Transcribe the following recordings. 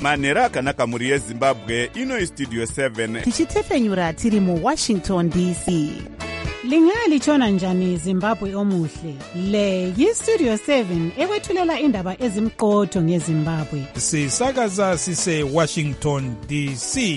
manhero akanaka mhuri yezimbabwe. Ino Studio 7 tichitefenyura tiri muWashington DC. Lingalitshona njani Zimbabwe omuhle? Le yiStudio 7 ekwethulela indaba ezimqotho ngeZimbabwe. Sisakaza sise Washington DC.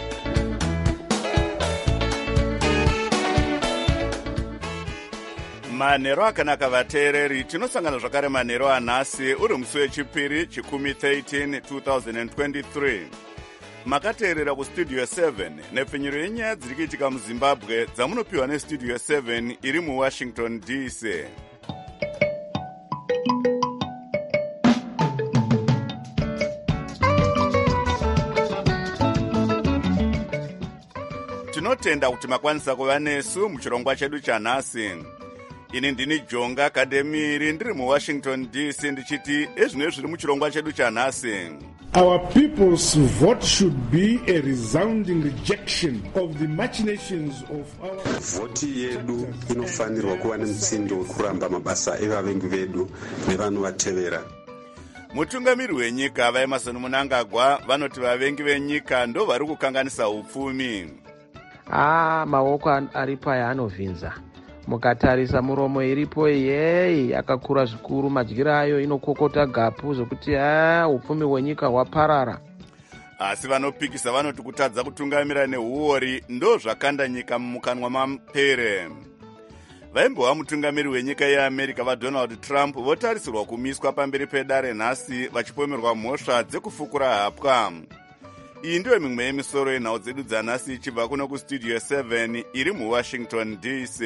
manhero akanaka vateereri. Tinosangana zvakare manhero anhasi uri musi wechipiri chikumi 13 2023. Makateerera kuStudio 7 nepfenyuro yenyaya dziri kuitika muZimbabwe dzamunopiwa neStudio 7 iri muWashington DC. Tinotenda kuti makwanisa kuva nesu muchirongwa chedu chanhasi. Ini ndini Jonga Kademiri ndiri muWashington DC ndichiti ezvino zviri muchirongwa chedu chanhasi. Our people's vote should be a resounding rejection of the machinations of our... Voti yedu inofanirwa kuva nemutsindo wekuramba mabasa evavengi vedu nevanovatevera. Mutungamiri wenyika vaEmmerson Mnangagwa vanoti vavengi venyika ndo vari kukanganisa upfumi. Maoko aripo ayanovhinza. Mukatarisa muromo iripo yeyi yakakura zvikuru, madyiro ayo inokokota gapu zvokuti upfumi hwenyika hwaparara. Asi vanopikisa vanoti kutadza kutungamira neuori ndo zvakanda nyika mumukanwa mapere. Vaimbova mutungamiri wenyika yeAmerica vaDonald Trump votarisirwa kumiswa pamberi pedare nhasi vachipomerwa mhosva dzekufukura hapwa. Iyi ndiyo mimwe yemisoro yenhau dzedu dzanhasi ichibva kuno kuStudio 7 iri muWashington DC.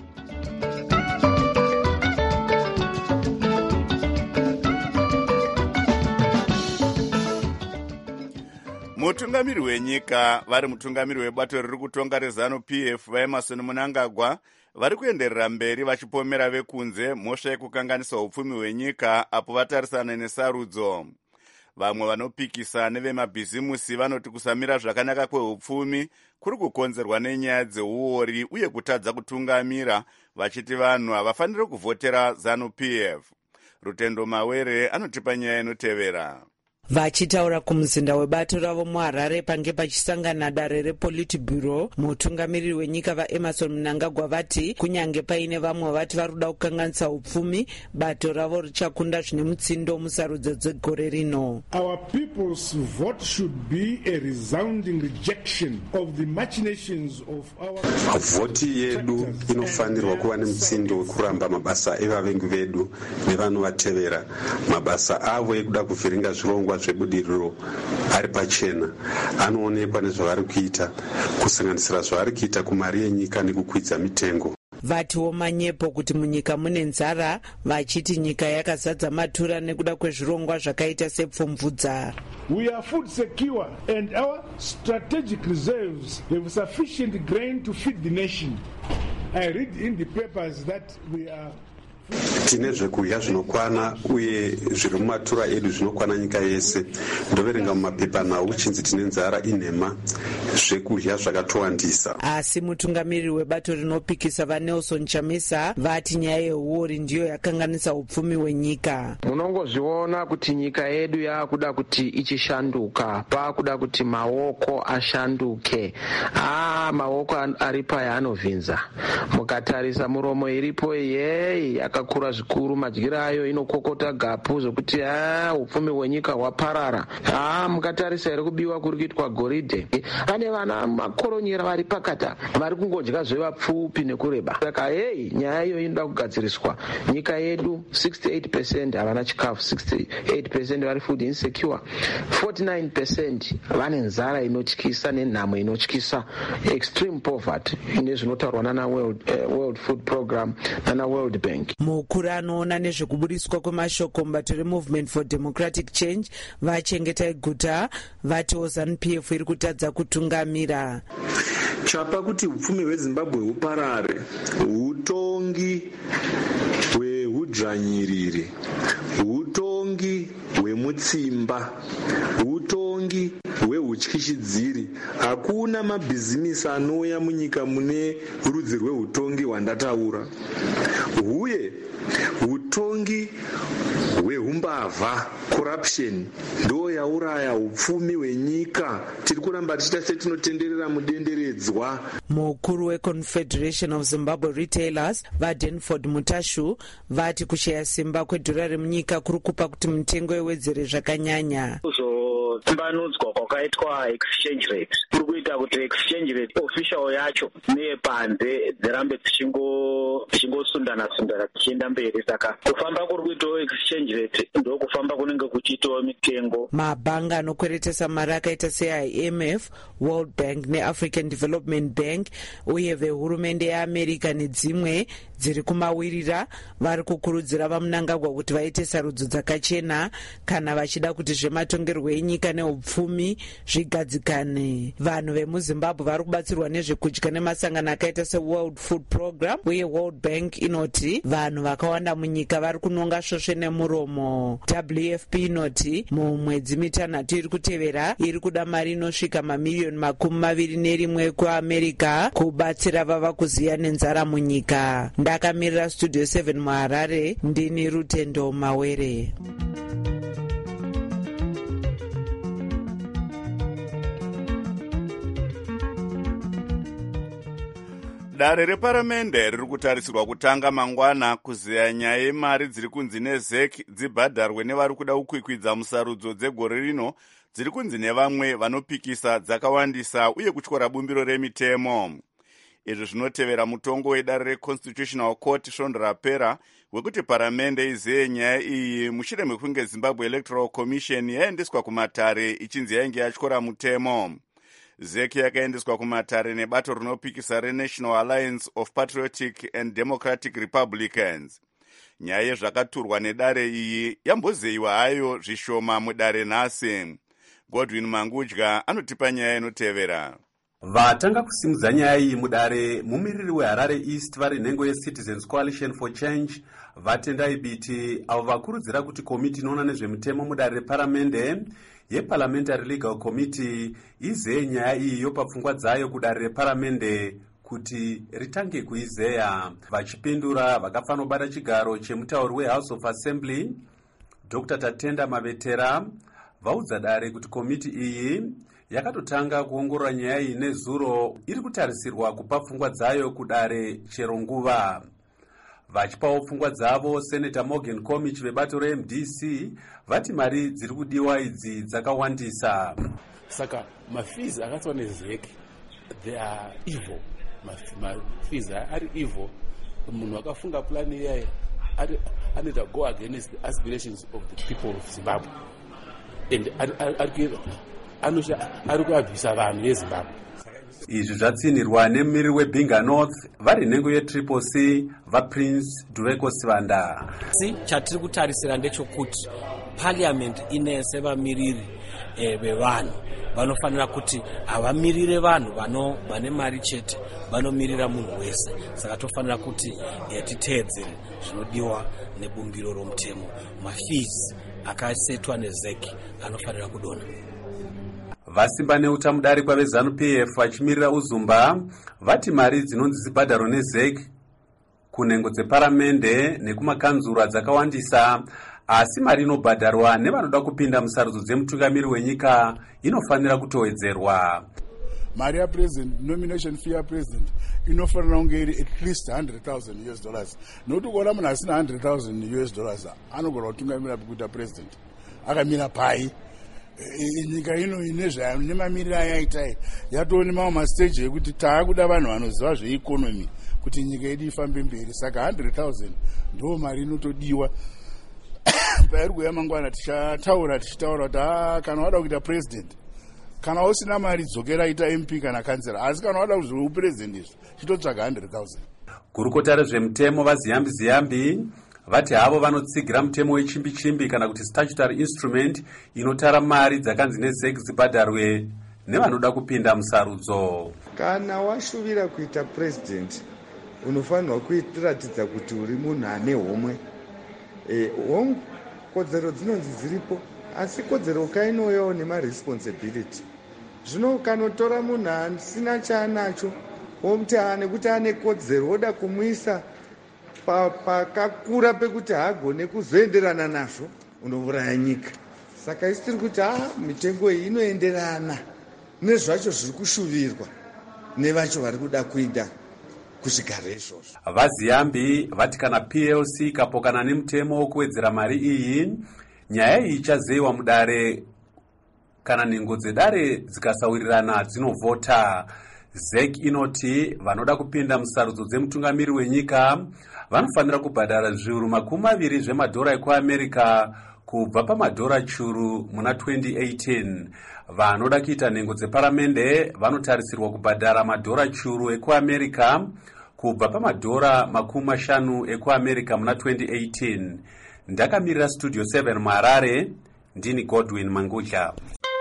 Mutungamiri wenyika vari mutungamiri webato riri kutonga reZANU-PF vaEmmerson Mnangagwa vari kuenderera mberi vachipomera vekunze mhosva yekukanganisa upfumi hwenyika apo vatarisana nesarudzo. Vamwe vanopikisa nevemabhizimusi vanoti kusamira zvakanaka kweupfumi kuri kukonzerwa nenyaya dzeuori uye kutadza kutungamira, vachiti vanhu havafaniri kuvhotera ZANU-PF. Rutendo Mawere anotipa nyaya inotevera. Vachitaura kumuzinda webato ravo muHarare pange pachisangana dare rePolitburo, mutungamiriri wenyika vaEmmerson Mnangagwa vati kunyange paine vamwe vati varuda kukanganisa upfumi, bato ravo richakunda zvine mutsindo musarudzo dzegore rino. Our people's vote should be a resounding rejection of the machinations of our... Voti yedu inofanirwa kuva nemutsindo wekuramba mabasa evavengi vedu nevanovatevera, mabasa avo ekuda kuvhiringa zvirongwa zvebudiriro ari pachena, anoonekwa nezvavari kuita, kusanganisira zvavari kuita kumari yenyika nekukwidza mitengo. Vatiwo manyepo kuti munyika mune nzara, vachiti nyika yakazadza matura nekuda kwezvirongwa zvakaita sepfumvudza. We are food secure and our strategic reserves have sufficient grain to feed the nation. I read in the papers that we are... Tine zvekudya zvinokwana uye zviri mumatura edu zvinokwana nyika yese. Ndoverenga mumapepa nhau chinzi tine nzara inhema, zvekudya zvakatowandisa. Asi mutungamiriri webato rinopikisa vaNelson Chamisa vati nyaya yeuori ndiyo yakanganisa upfumi hwenyika. Munongozviona kuti nyika yedu yakuda kuti ichishanduka, pakuda kuti maoko ashanduke. Maoko aripo ayanovhinza. Mukatarisa muromo iripo yeyi yakakura zvikuru, madyiro ayo inokokota gapu zvokuti upfumi hwenyika hwaparara. Mukatarisa iri kubiwa kuri kuitwa goridhe. Pane vana makoronyera vari pakata vari kungodya zvevapfupi nekureba. Saka nyaya iyo inoda kugadziriswa. Nyika yedu 68% havana chikafu, 68% vari food insecure, 49% vane nzara inotyisa nenhamo inotyisa, extreme poverty, ine zvinotaurwa nana World Food Program nana World Bank. Mukuru anoona nezvekubudiswa kwemashoko mubato reMovement for Democratic Change vachengeta guta vatiwo ZANU-PF iri kutadza kutungamira. Chapa kuti upfumi hweZimbabwe huparare, hutongi hweudzvanyiriri, hutongi hwemutsimba, hutongi hwehutyishidziri. Hakuna mabhizimisi anouya munyika mune rudzi rwehutongi hwandataura. Huye hutongi hweumbavha, corruption, ndo yauraya upfumi hwenyika. Tiri kuramba tichita setinotenderera mudenderedzwa. Mukuru weConfederation of Zimbabwe Retailers vaDenford Mutashu vati kushaya simba kwedhora remunyika kuri kupa kuti mitengo iwedzere zvakanyanya. Kuzotambanudzwa kwakaitwa exchange rate kuri kuita kuti exchange rate official yacho neyepanze dzirambe dzichingosundana tichienda mberi. Saka kufamba kuri kuitawo exchange rate ndo kufamba kunenge kuchiitawo mitengo. Mabhanga anokweretesa mari akaita seIMF, World Bank neAfrican Development Bank uye vehurumende yeAmerica nedzimwe dziri kumawirira vari kukurudzira vaMnangagwa kuti vaite sarudzo dzakachena kana vachida kuti zvematongerwo enyika neupfumi zvigadzikane. Vanhu vemuZimbabwe vari kubatsirwa nezvekudya nemasangano akaita seWorld Food Program uye World Bank inoti vanhu vakawanda munyika vari kunonga svosve nemuromo. WFP inoti mumwedzi mitanhatu iri kutevera iri kuda mari inosvika mamiliyoni 21 kuAmerica kubatsira vava kuziya nenzara munyika. Ndakamirira Studio 7 muHarare, ndini Rutendo Mawere. Dare reparamende riri kutarisirwa kutanga mangwana kuzeya nyaya yemari dziri kunzi neZEC dzibhadharwe nevari kuda kukwikwidza musarudzo dzegore rino dziri kunzi nevamwe vanopikisa dzakawandisa uye kutyora bumbiro remitemo. Izvi zvinotevera mutongo wedare reConstitutional Court svondo rapera wekuti paramende izeye nyaya iyi mushure mekunge Zimbabwe Electoral Commission yaendeswa kumatare ichinzi yainge yatyora mutemo. ZEC yakaendeswa kumatare nebato rinopikisa reNational Alliance of Patriotic and Democratic Republicans. Nyaya yezvakaturwa nedare iyi yambozeyiwa hayo zvishoma mudare nhasi. Godwin Mangudya anotipa nyaya inotevera. Vatanga kusimudza nyaya iyi mudare mumiriri weHarare East vari nhengo yeCitizens Coalition for Change vatendai biti avo vakurudzira kuti komiti inoona nezvemitemo mudare reparamende yeParliamentary Legal Committee izeye nyaya iyi yopa pfungwa dzayo kudare reparamende kuti ritange kuizeya. Vachipindura vakafanira kubata chigaro chemutauri weHouse of Assembly Dr. Tatenda Mavetera vaudza dare kuti komiti iyi yakatotanga kuongorora nyaya iyi nezuro iri kutarisirwa kupa pfungwa dzayo kudare chero nguva. Vachipawo pfungwa dzavo Senator Morgan Komich vebato reMDC vati mari dziri kudiwa idzi dzakawandisa. Saka mafees akatswa neZEC they are evil. Mafees are evil. Munhu akafunga plan iyayi anoita go against the aspirations of the people of Zimbabwe and ari kuabvisa vanhu veZimbabwe. Izvi zvatsinirwa nemumiriri weBinga North vari nhengo yeTriple C vaPrince Dureko Sivanda. Chatiri kutarisira ndechokuti parliament inese vamiriri vevanhu vanofanira kuti havamirire vanhu vane mari chete, vanomirira munhu wese. Saka tofanira kuti titeedzere zvinodiwa nebumbiro romutemo. Mafees akasetwa neZEC anofanira kudonha. Vasimba neutamudari kwaveZANU-PF vachimirira uzumba vati mari dzinonzi dzibhadharo neZEC kunhengo dzeparamende nekumakanzura dzakawandisa, asi mari inobhadharwa nevanoda kupinda musarudzo dzemutungamiri wenyika inofanira kutowedzerwa. Mari yapresident, nomination fee yapresident inofanira kunge iri at least $100,000 nokuti kuona munhu asina $100,000 anogona kutungamira kuita president akamira pai. Nyika ino ine mamiriro ayaitai yatoone mamwe masteji ekuti taakuda vanhu vanoziva zveikonomi kuti nyika yedu ifambe mberi. Saka 100,000 ndo mari inotodiwa. Pairi kuuya mangwana tichitaura kuti kana wada kuita president, kana usina mari dzokera ita MP kana kansela, asi kana wada kuzova upresident izvi chitotsvaga 100,000. Gurukota rezvemutemo vaZiyambi vati havo vanotsigira mutemo wechimbi-chimbi kana kuti statutory instrument inotara mari dzakanzi neZEC dzibhadharwe nevanoda kupinda musarudzo. Kana washuvira kuita president unofanirwa kuratidza kuti uri munhu ane homwe. Kodzero dzinonzi dziripo, asi kodzero kainouyawo nemaresponsibility. Zvino kanotora munhu asina chaanacho womuti nekuti ane kodzero woda kumuisa pakakura pekuti haagone kuzoenderana nazvo unouraya nyika. Saka isi tiri kuti mitengo iyi inoenderana nezvacho zviri kushuvirwa nevacho vari kuda kuita kuzvigaro izvozvo. Vaziyambi vati kana PLC ikapokana nemutemo wekuwedzera mari iyi, nyaya iyi ichazeyiwa mudare kana nhengo dzedare dzikasawirirana dzinovhota. ZEC inoti vanoda kupinda musarudzo dzemutungamiri wenyika vanofanira kubhadhara zviuru $20 zvemadhora ekuAmerica kubva pamadhora churu muna 2018. Vanoda kuita nhengo dzeparamende vanotarisirwa kubhadhara madhora churu ekuAmerica kubva pamadhora $50 ekuAmerica muna 2018. Ndakamirira Studio 7 muHarare, ndini Godwin Mangudya.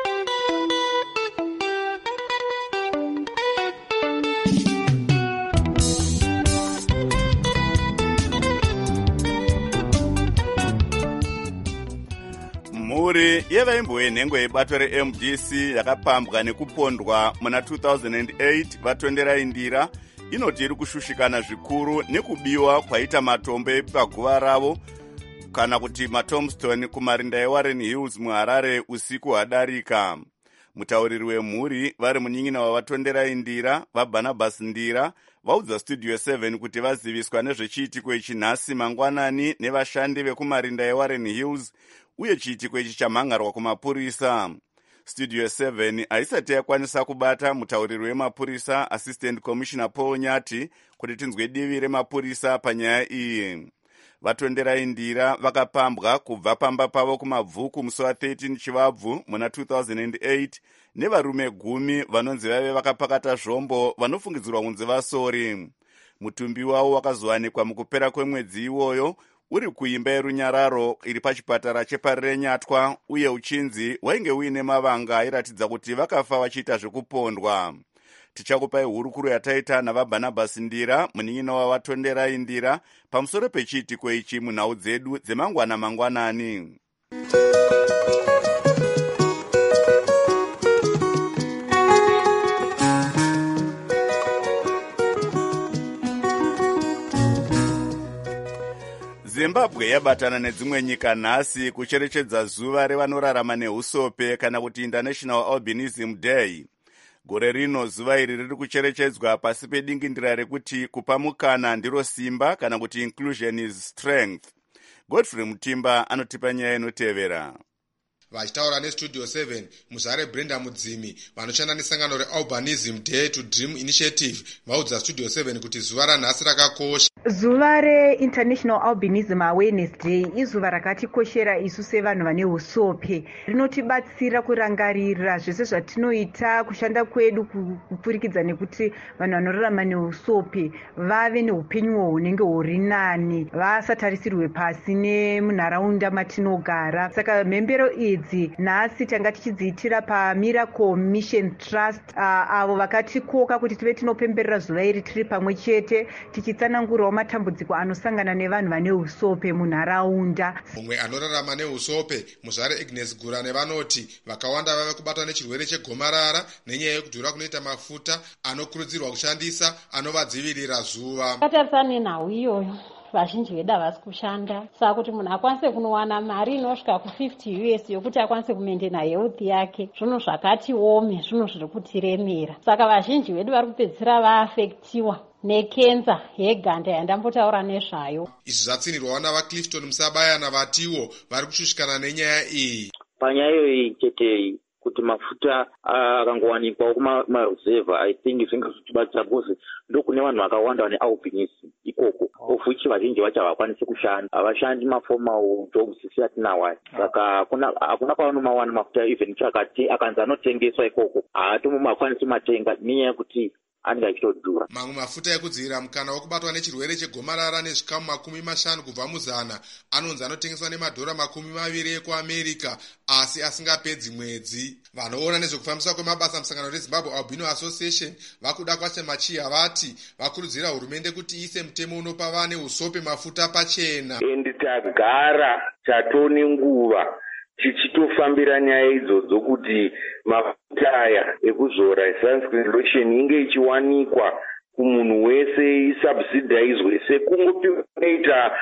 Mhuri yevaimbo yenhengo yebato reMDC yakapambwa nekupondwa muna 2008 vatondera indira inoti iri kushushikana zvikuru nekubiwa kwaita matombo epaguva ravo kana kuti maTombstone kumarinda eWarren Hills muHarare usiku hwadarika. Mutauriri wemhuri vari munyin'ina wavatondera indira vaBarnabas Ndira vaudza Studio 7 kuti vaziviswa nezvechiitiko ichi nhasi mangwanani nevashandi vekumarinda eWarren Hills uye chiitiko ichi chamhangarwa kumapurisa. Studio 7 haisati yakwanisa kubata mutauriri wemapurisa Assistant Commissioner Paul Nyati kuti tinzwe divi remapurisa panyaya iyi. Vatondera indira vakapambwa kubva pamba pavo kumabvuku musi wa13 Chivabvu muna 2008 nevarume 10 vanonzi vave vakapakata zvombo vanofungidzirwa kunzi vasori. Mutumbi wavo wakazowanikwa mukupera kwemwedzi iwoyo uri kuimba yerunyararo iri pachipatara cheparenyatwa uye uchinzi wainge uine mavanga airatidza kuti vakafa vachiita zvekupondwa. Tichakupai hurukuro yataita navaBarnabas Ndira munyin'ina wavatondera indira pamusoro pechiitiko ichi munhau dzedu mangwanani. Zimbabwe yabatana nedzimwe nyika nhasi kucherechedza zuva revanorarama neusope kana kuti International Albinism Day. Gore rino zuva iri riri kucherechedzwa pasi pedingindira rekuti kupa mukana ndiro simba kana kuti inclusion is strength. Godfrey Mutimba anotipa nyaya inotevera. Vachitaura neStudio 7 muzare Brenda Mudzimi vanoshanda nesangano reAlbinism Day to Dream Initiative vaudza Studio 7 kuti zuva ranhasi rakakosha. Zuva reInternational Albinism Awareness Day izuva rakatikoshera isu sevanhu vane usope. Rinotibatsira kurangarira zvese zvatinoita kushanda kwedu kupfurikidza nekuti vanhu vanorarama neusope vave neupenyu hunenge huri nani, vasatarisirwe pasi nemunharaunda matinogara. Saka mhembero idzi nhasi tanga tichidziitira paMiracle Mission Trust avo vakatikoka kuti tive tinopemberera zuva iri tiri pamwe chete tichitsanangurawo matambudziko anosangana nevanhu vane usope munharaunda. Mumwe anorarama neusope muzvare Agnes Gurane vanoti vakawanda vave kubatwa nechirwere chegomarara nenyaya yekudhura kunoita mafuta anokurudzirwa kushandisa anovadzivirira zuva. Tatarisana nenhau iyoyo vazhinji vedu havasi kushanda, saka kuti munhu akwanise kunowana mari inosvika ku$50 US yokuti akwanise kumendena health yake, zvinhu zvakati ome, zvinhu zviri kutiremera. Saka vazhinji vedu vari kupedzisira vaafektiwa nekenza yeganda yandambotaura nezvayo. Izvi zvatsinirwawo navaClifton Musabayana vatiwo vari kushushikana nenyaya iyi. Panyaya iyoyi chete kuti mafuta akangowanikwa kumaruzevha I think zvingazvitibatsira because ndokune vanhu vakawanda vane albinism ikoko of which vazhinji vacho havakwanisi kushanda, havashandi maformal jobs siyatinawayo. Saka hakuna kwavanomawana mafuta even chakati akanzi anotengeswa ikoko haatomakwanisi matenga nenyaya yekuti anenge achitodhura. Mamwe mafuta ekudzivirira mukana wokubatwa nechirwere chegomarara nezvikamu 50 kubva muzana anonzi anotengeswa nemadhora $20 ekuAmerica asi asingapedzi mwedzi. Vanoona nezvekufambiswa kwemabasa musangano reZimbabwe Albino Association vakuda kwase machiya vati vakurudzira hurumende kuti iise mutemo unopa vane usope mafuta pachena. Endi tagara chatone nguva tichitofambira nyaya idzodzo kuti mafuta aya ekuzora sunscreen lotion inge ichiwanikwa kumunhu wese isubsidizwe sekungopiwa kunoita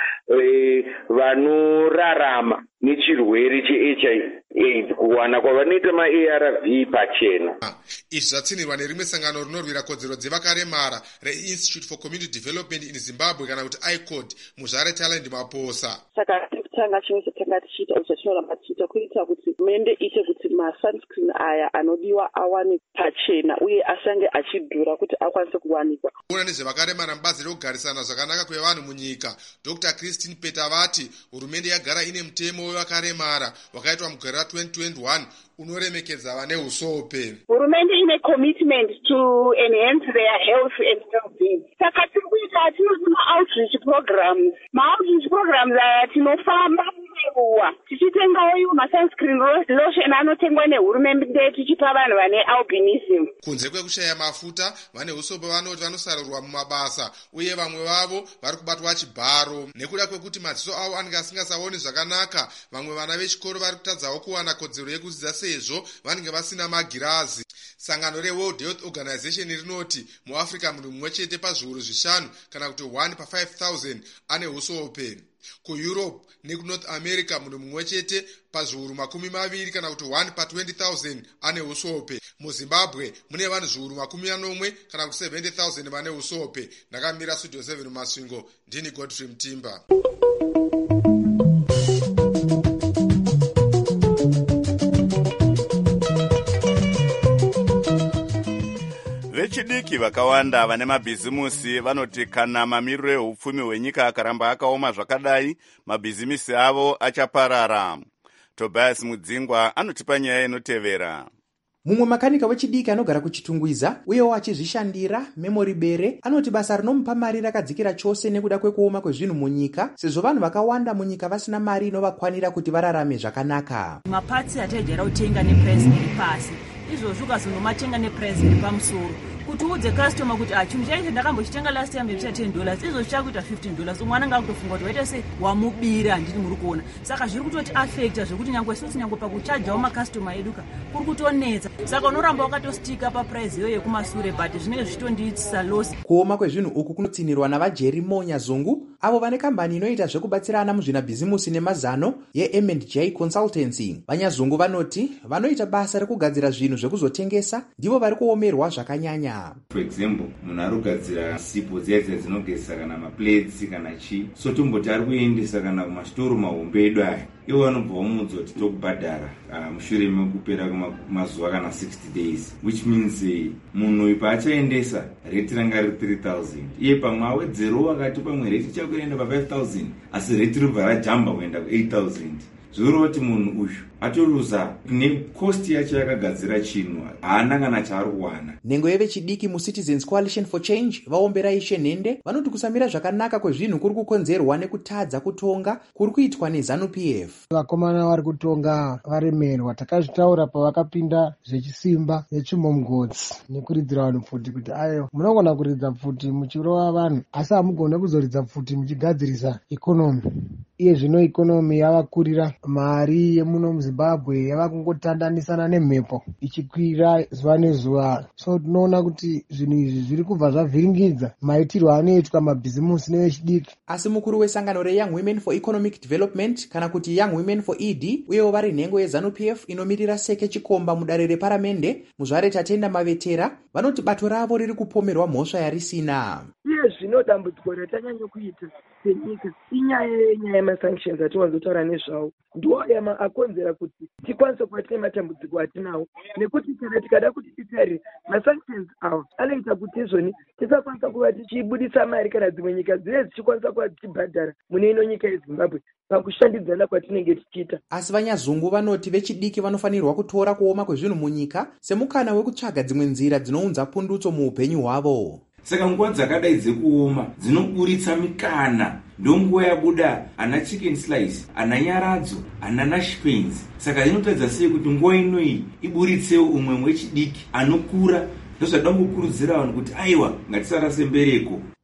vanorarama nechirwere cheHIV kuwana kwavanoita maARV pachena. Izvi zvatsinirwa nerimwe sangano rinorwira kodzero dzevakaremara reInstitute for Community Development in Zimbabwe kana kuti ICOD muzvare Talend Maposa. Saka tanga chimwe chatanga tichiita chatoramba tichiita kuita kuti mende ite kuti masunscreen aya anodiwa awane pachena uye asange achidhura kuti akwanise kuwanikwa. Kuona nezvevakaremara mubazi rekugarisana zvakanaka kwevanhu munyika, Dr. Christine Peter vati hurumende yagara ine mutemo wevakaremara wakaitwa mugore ra2021 unoremekedza vane usope. Hurumende ine commitment to enhance their health and well-being. Saka tiri kuita outreach programs. Ma-outreach programs aya tinofamba mumaruwa tichitengawo iwo masunscreen lotion anotengwa nehurumende tichipa vanhu vane albinism. Kunze kwekushaya mafuta, vane usope vanoti vanosarurwa mumabasa uye vamwe vavo vari kubatwa chibharo nekuda kwekuti madziso avo anenge asingasaoni zvakanaka. Vamwe vana vechikoro vari kutadzawo kuwana kodzero yekudzidza sezvo vanenge vasina magirazi. Sangano reWorld Health Organization rinoti muAfrica munhu mumwe chete pazviuru 5 kana kuti 1 pa 5,000 ane usope. KuEurope nekuNorth America munhu mumwe chete pazviuru 20 kana kuti 1 pa 20,000 ane usope. MuZimbabwe mune vanhu zviuru 40 kana kuti 70,000 vane usope. Ndakamira Studio 7 Masvingo, ndini Godfrey Mtimba. Vechidiki vakawanda vane mabhizimusi vanoti kana mamiriro ehupfumi hwenyika akaramba akaoma zvakadai, mabhizimisi avo achaparara. Tobias Mudzingwa anotipa nyaya inotevera. Mumwe makanika wechidiki anogara kuchitungwiza uyewo achizvishandira Memory Bere anoti basa rinomupa mari rakadzikira chose nekuda kwekuoma kwezvinhu munyika, sezvo vanhu vakawanda munyika vasina mari inovakwanira kuti vararame zvakanaka. Mapatsi ataigara kutenga neprice iri pasi, izvozvo ukazonomatenga neprice iri pamusoro. Kuti udze customer kuti chinhu chaicho ndakambochitenga last time ndicha $10, izvo zvichakuita $15. Umwana ngakutofunga kuti waita sei wamubira, handiti muri kuona. Saka zviri kutoti affecta zvekuti nyangwe isusu nyangwe pakuchajawo macustomer eduka kuri kutonetsa. Saka unoramba wakatostika paprice iyoyo yekumasure but zvinenge zvichitondiitisa loss. Kuoma kwezvinhu uku kunotsinirwa navaJerry Monya Zungu avo vane kambani inoita zvekubatsirana muzvinabhizimusi nemazano yeM&J Consultancy. Vanyazungu vanoti vanoita basa rekugadzira zvinhu zvekuzotengesa ndivo vari kuomerwa zvakanyanya. For example, munhu ari kugadzira sipo dzedze dzinogezesa kana maplates kana chi, so tomboti ari kuendesa kana kumastoro mahombe edu aya, iwo vanobva vamuudza kuti tokubhadhara mushure mekupera kwemazuva kana 60 days, which means munhu uyu paachaendesa reti ranga riri 3,000, iye pamwe awedzero wakati pamwe reti chakuenda pa5,000 asi reti ribva rajamba kuenda ku8,000. Zvoreva kuti munhu uyu atoluza necost yacho yakagadzira chinhu haana kana chaari kuwana. Nhengo yevechidiki muCitizens Coalition for Change vaombera Ishe Nhende vanoti kusamira zvakanaka kwezvinhu kuri kukonzerwa nekutadza kutonga kuri kuitwa neZANU-PF. Vakomana vari kutonga varemerwa, takazvitaura pavakapinda zvechisimba nechimomgodzi nekuridzira vanhu pfuti kuti ayo munogona kuridza pfuti muchirova vanhu asi hamugone kuzoridza pfuti muchigadzirisa ikonomi. Iye zvino ikonomi yavakurira, mari yemuno muZimbabwe yava kungotandanisana nemhepo ichikwira zuva nezuva. So tinoona kuti zvinhu izvi zviri kubva zvavhiringidza maitirwo anoitwa mabhizimusi nevechidiki. Asi mukuru wesangano reYoung Women for Economic Development kana kuti Young Women for ED uyewo vari nhengo yeZANU-PF inomirira Seke Chikomba mudare reparamende muzvare Tatenda Mavetera vanoti bato ravo riri kupomerwa mhosva yarisina. Iye zvino dambudziko ratanyanya kuita senyika inyaya yemasanctions atiwanzotaura nezvawo, ndiwo akonzera kuti tikwanise kuva tine matambudziko atinawo, nekuti kana tikada kuti titarire masanctions awo anoita kuti izvoni tisakwanisa kuva tichibudisa mari kana dzimwe nyika dzine dzichikwanisa kuva tichibhadhara mune ino nyika yeZimbabwe pakushandidzana kwatinenge tichiita. Asi vanyazungu vanoti vechidiki vanofanirwa kutora kuoma kwezvinhu munyika semukana wekutsvaga dzimwe nzira dzinounza pundutso muupenyu hwavo. Saka nguva dzakadai dzekuoma dzinoburitsa mikana, ndonguva yabuda ana chicken slice, ana nyaradzo, ana nashpens. Saka inotadza sei kuti nguva inoi iburitsewo umwe wechidiki anokura. Ndozvada kukurudzira vanhu kuti aiwa ngatisarase mbereko.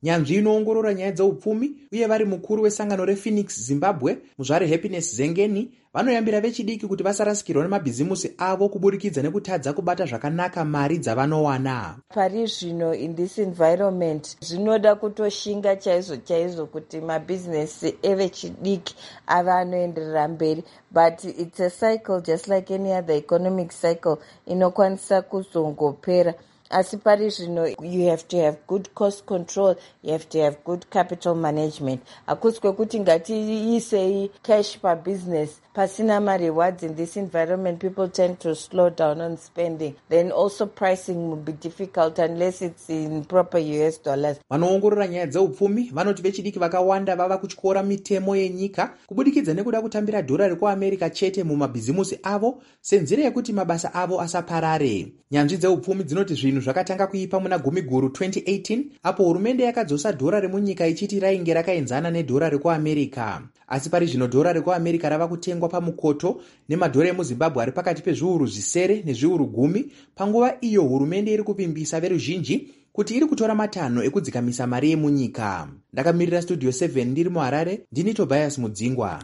nyanzvi inoongorora nyaya dzeupfumi uye vari mukuru wesangano rePhoenix Zimbabwe muzvare Happiness Zengeni vanoyambira vechidiki kuti vasarasikirwa nemabhizimusi avo kuburikidza nekutadza kubata zvakanaka mari dzavanowana. Pari zvino in this environment zvinoda kutoshinga chaizvo kuti mabhizinesi evechidiki ava anoenderera mberi, but it's a cycle just like any other economic cycle inokwanisa kuzongopera. Asi pari zvino you have to have good cost control, you have to have good capital management. Hakusi kwekuti ngatiisei cash pabusiness pasina ma-rewards. In this environment people tend to slow down on spending, then also pricing will be difficult unless it's in proper US dollars. Vanoongorora nyaya dzeupfumi vanoti vechidiki vakawanda vava kutyora mitemo yenyika kubudikidza nekuda kutambira dhora rekuAmerica chete mumabhizimusi avo senzira yekuti mabasa avo asaparare. Nyanzvi dzeupfumi dzinoti zvinhu zvakatanga kuipa muna Gumiguru 2018 apo hurumende yakadzosa dhora remunyika ichiti rainge rakaenzana nedhora rekuAmerica. Asi pari zvino dhora rekuAmerica rava kutengwa pamukoto nemadhora emuZimbabwe ari pakati pezviuru 0 nezviuru 10, panguva iyo hurumende iri kupimbisa veruzhinji kuti iri kutora matanho ekudzikamisa mari yemunyika. Ndakamirira Studio 7 ndiri muHarare, ndini Tobias Mudzingwa.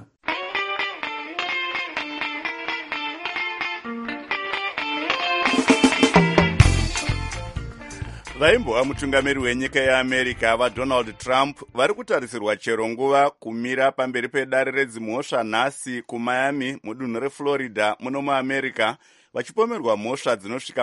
vaimbova mutungamiri wenyika yeAmerica vaDonald Trump vari kutarisirwa chero nguva kumira pamberi pedare redzimhosva nhasi kuMiami mudunhu reFlorida muno muAmerica vachipomerwa mhosva dzinosvika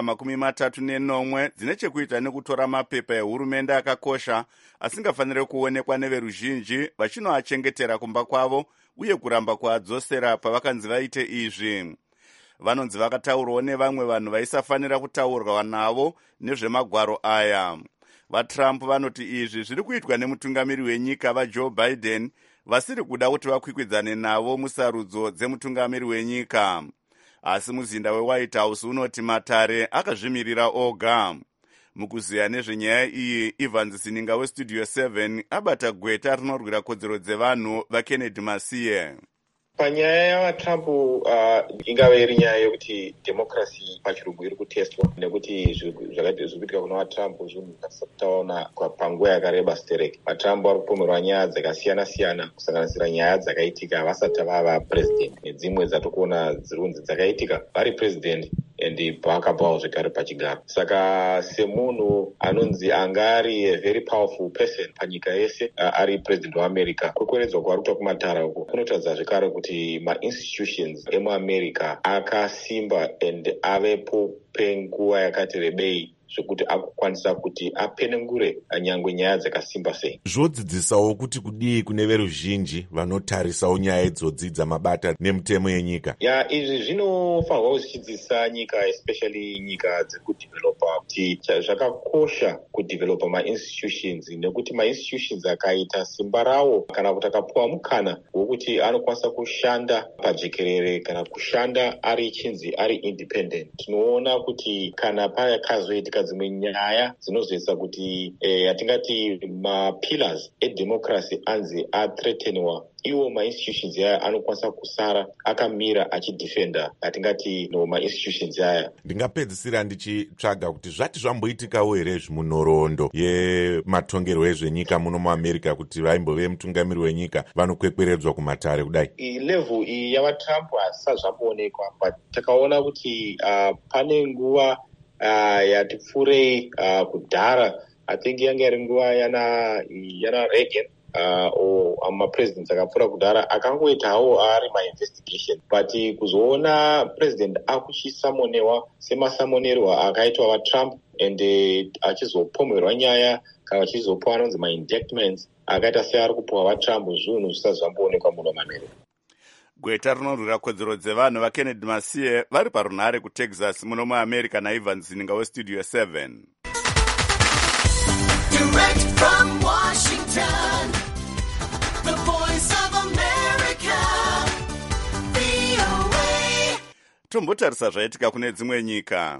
34 dzine chekuita nekutora mapepa ehurumende akakosha asingafaniri kuonekwa neveruzhinji vachinoachengetera kumba kwavo uye kuramba kuadzosera pavakanzi vaite izvi. Vanonzi vakataurwawo nevamwe vanhu vaisafanira kutaurwa navo nezvemagwaro aya. VaTrump vanoti izvi zviri kuitwa nemutungamiri wenyika vaJoe Biden vasiri kuda kuti vakwikwidzane navo musarudzo dzemutungamiri wenyika. Asi muzinda weWhite House unoti matare akazvimirira oga. Mukuziya nezvenyaya iyi, Evans Sininga weStudio 7 abata gweta rinorwira kodzero dzevanhu vaKennedy Masiye. Panyaya yavaTrump ingave iri nyaya yokuti democracy pachirungu iri kutestwa nekuti zviri kuitika kuna vaTrump zvinhu zvatisakutaona panguva yakareba stereki. VaTrump vari kupomerwa nyaya dzakasiyana-siyana kusanganisira nyaya dzakaitika vasati vava president nedzimwe dzatokuona dzirunzi dzakaitika vari president and pavakapawo zvekare pachigaro. Saka semunhu anonzi anga ari a very powerful person panyika yese ari president weAmerica, kukweredzwa kwaari kuita kumatara uko kunotaridza zvekare kuti ma-institutions emuAmerica akasimba and avepo penguva yakati rebei zvekuti akukwanisa kuti apenengure nyangwe nyaya dzakasimba sei. Zvodzidzisawo kuti kudii kune veruzhinji vanotarisawo nyaya idzodzi dzamabata nemutemo yenyika. Izvi zvinofanirwa zvichidzidzisa nyika, especially nyika dziri kudevelopa, kuti zvakakosha kudevelopa ma-institutions nekuti ma-institutions akaita simba rawo kana kuti akapuwa mukana wokuti anokwanisa kushanda pajekerere kana kushanda ari chinzi ari independent. Tinoona kuti kana pakazoitika dzimwe nyaya dzinozoisa kuti yatingati mapillars edemocracy anzi athreatenwa, iwo ma-institutions aya anokwanisa kusara akamira achidefenda atingati ma-institutions aya. Ndingapedzisira ndichitsvaga kuti zvati zvamboitikawo here zvimunhoroondo yematongerwo ezvenyika muno muAmerica kuti vaimbove mutungamiri wenyika vanokwekweredzwa kumatare kudai. Level iyi yavaTrump hasisati zvamboonekwa, but takaona kuti pane nguva yati pfurei kudhara, I think yanga iri nguva yana Reagan mapresidents akapfuura kudhara akangoitawo ari ma-investigation, but kuzoona president akuchisamonewa semasamonerwa akaitwa vaTrump and achizopomerwa nyaya kana achizopuwa anonzi ma-indictments akaita seari kupuwa vaTrump, zvinhu zvisati zvamboonekwa muno muAmerica. Gweta rinorwira kodzero dzevanhu vaKennedy Masiye vari parunhare kuTexas muno muAmerica naEvans Sininga weStudio 7. Direct from Washington, the voice of America, VOA. Tombotarisa zvaitika kune dzimwe nyika.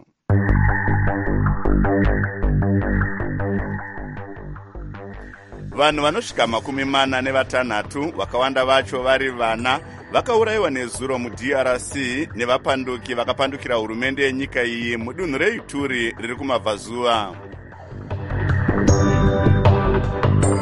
Vanhu vanosvika 46 vakawanda vacho vari vana vakaurayiwa nezuro muDRC nevapanduki vakapandukira hurumende yenyika iyi mudunhu reIturi riri kumabvazuva.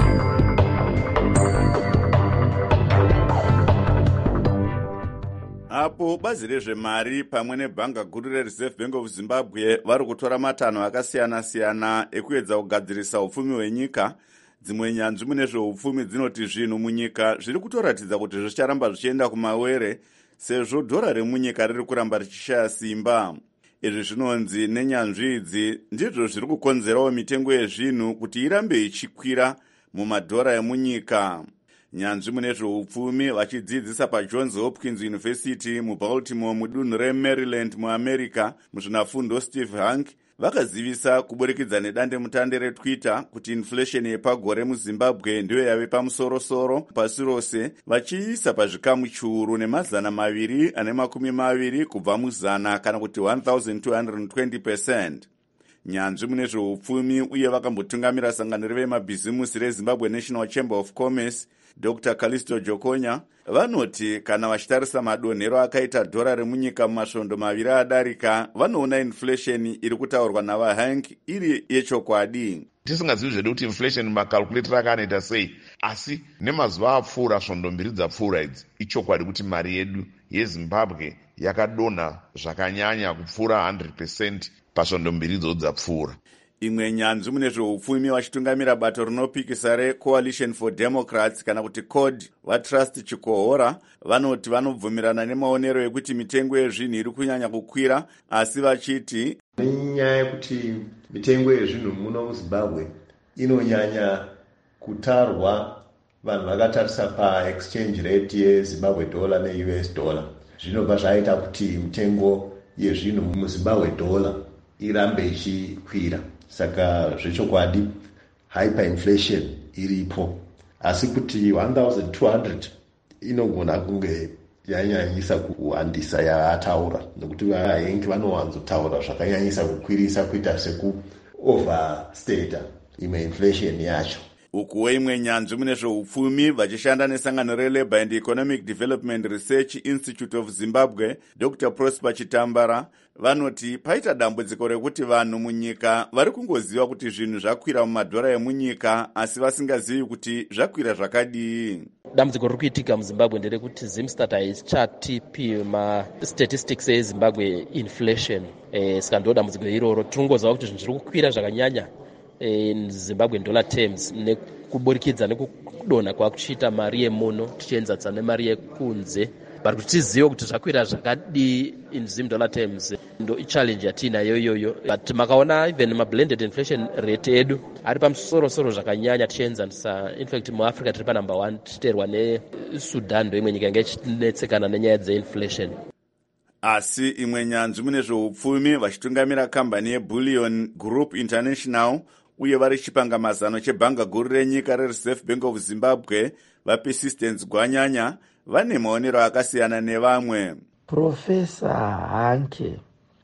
apo bazi rezvemari pamwe nebhanga guru rereserve bank of zimbabwe vari kutora matanho akasiyana-siyana ekuedza kugadzirisa upfumi hwenyika, dzimwe nyanzvi mune zveupfumi dzinoti zvinhu munyika zviri kutoratidza kuti zvicharamba zvichienda kumawere sezvo dhora remunyika riri kuramba richishaya simba. Izvi zvinonzi nenyanzvi idzi ndizvo zviri kukonzerawo mitengo yezvinhu kuti irambe ichikwira mumadhora emunyika. Nyanzvi mune zveupfumi vachidzidzisa paJohns Hopkins University muBaltimore mudunhu reMaryland muAmerica muzvinafundo Steve Hank vakazivisa kuburikidza nedandemutande reTwitter kuti inflation yepagore muZimbabwe ndiyo yave pamusoro-soro pasi rose, vachiisa pazvikamu chiuru nemazana maviri ane makumi maviri kubva muzana kana kuti 1220%. Nyanzvi mune zveupfumi uye vakambotungamira sangano revemabhizimusi reZimbabwe National Chamber of Commerce Dr. Callisto Jokonya vanoti kana vachitarisa madonhero akaita dhora remunyika mumasvondo maviri adarika, vanoona inflation iri kutaurwa navaHank iri yechokwadi. Tisingazivi zvedu kuti inflation makalculator akanoita sei, asi nemazuva apfuura svondo mbiri dzapfuura idzi ichokwadi kuti mari yedu yeZimbabwe yakadonha zvakanyanya kupfuura 100% pasvondo mbiri dzo dzapfuura. Imwe nyanzvi mune zveupfumi vachitungamira bato rinopikisa reCoalition for Democrats kana kuti CODE vaTrust Chikohora vanoti vanobvumirana nemaonero ekuti mitengo yezvinhu iri kunyanya kukwira, asi vachiti nenyaya yekuti mitengo yezvinhu muno muZimbabwe inonyanya kutarwa vanhu vakatarisa paexchange rate yeZimbabwe dollar neUS dollar, zvinobva zvaita kuti mitengo yezvinhu muZimbabwe dollar irambe ichikwira. Saka zvechokwadi hyperinflation iripo, asi kuti 1200 inogona kunge yanyanyisa kuwandisa yaataura, nekuti vaHank vanowanzotaura zvakanyanyisa kukwirisa kuita sekuoverstata imwe inflation yacho. Ukuwo imwe nyanzvi mune zveupfumi vachishanda nesangano reLabour and Economic Development Research Institute of Zimbabwe Dr. Prosper Chitambara vanoti paita dambudziko rekuti vanhu munyika vari kungoziva kuti zvinhu zvakwira mumadhora emunyika asi vasingazivi kuti zvakwira zvakadii. Dambudziko riri kuitika muZimbabwe nderekuti Zimstat haichatipi mastatistics eZimbabwe inflation. Saka ndo dambudziko iroro, tiringoziva kuti zvinhu zviri kukwira zvakanyanya in Zimbabwean dollar terms nekuburikidza nekudonha kwakuchiita mari yemuno tichienzanisa nemari yekunze, but kuti tizive kuti zvakwira zvakadii in Zim dollar terms ndo challenge yatinayo iyoyo. But makaona even mablended inflation rate edu ari pamusoro-soro zvakanyanya tichienzanisa. In fact muAfrica tiri panumber 1 tichiterwa neSudan ndo imwe nyika yanga ichinetsekana nenyaya dzeinflation. Asi imwe nyanzvi mune zveupfumi vachitungamira kambani yeBullion Group International uye vari chipanga mazano chebhanga guru renyika reReserve Bank of Zimbabwe vaPersistence Gwanyanya vane maonero akasiyana nevamwe. Profesa Hanke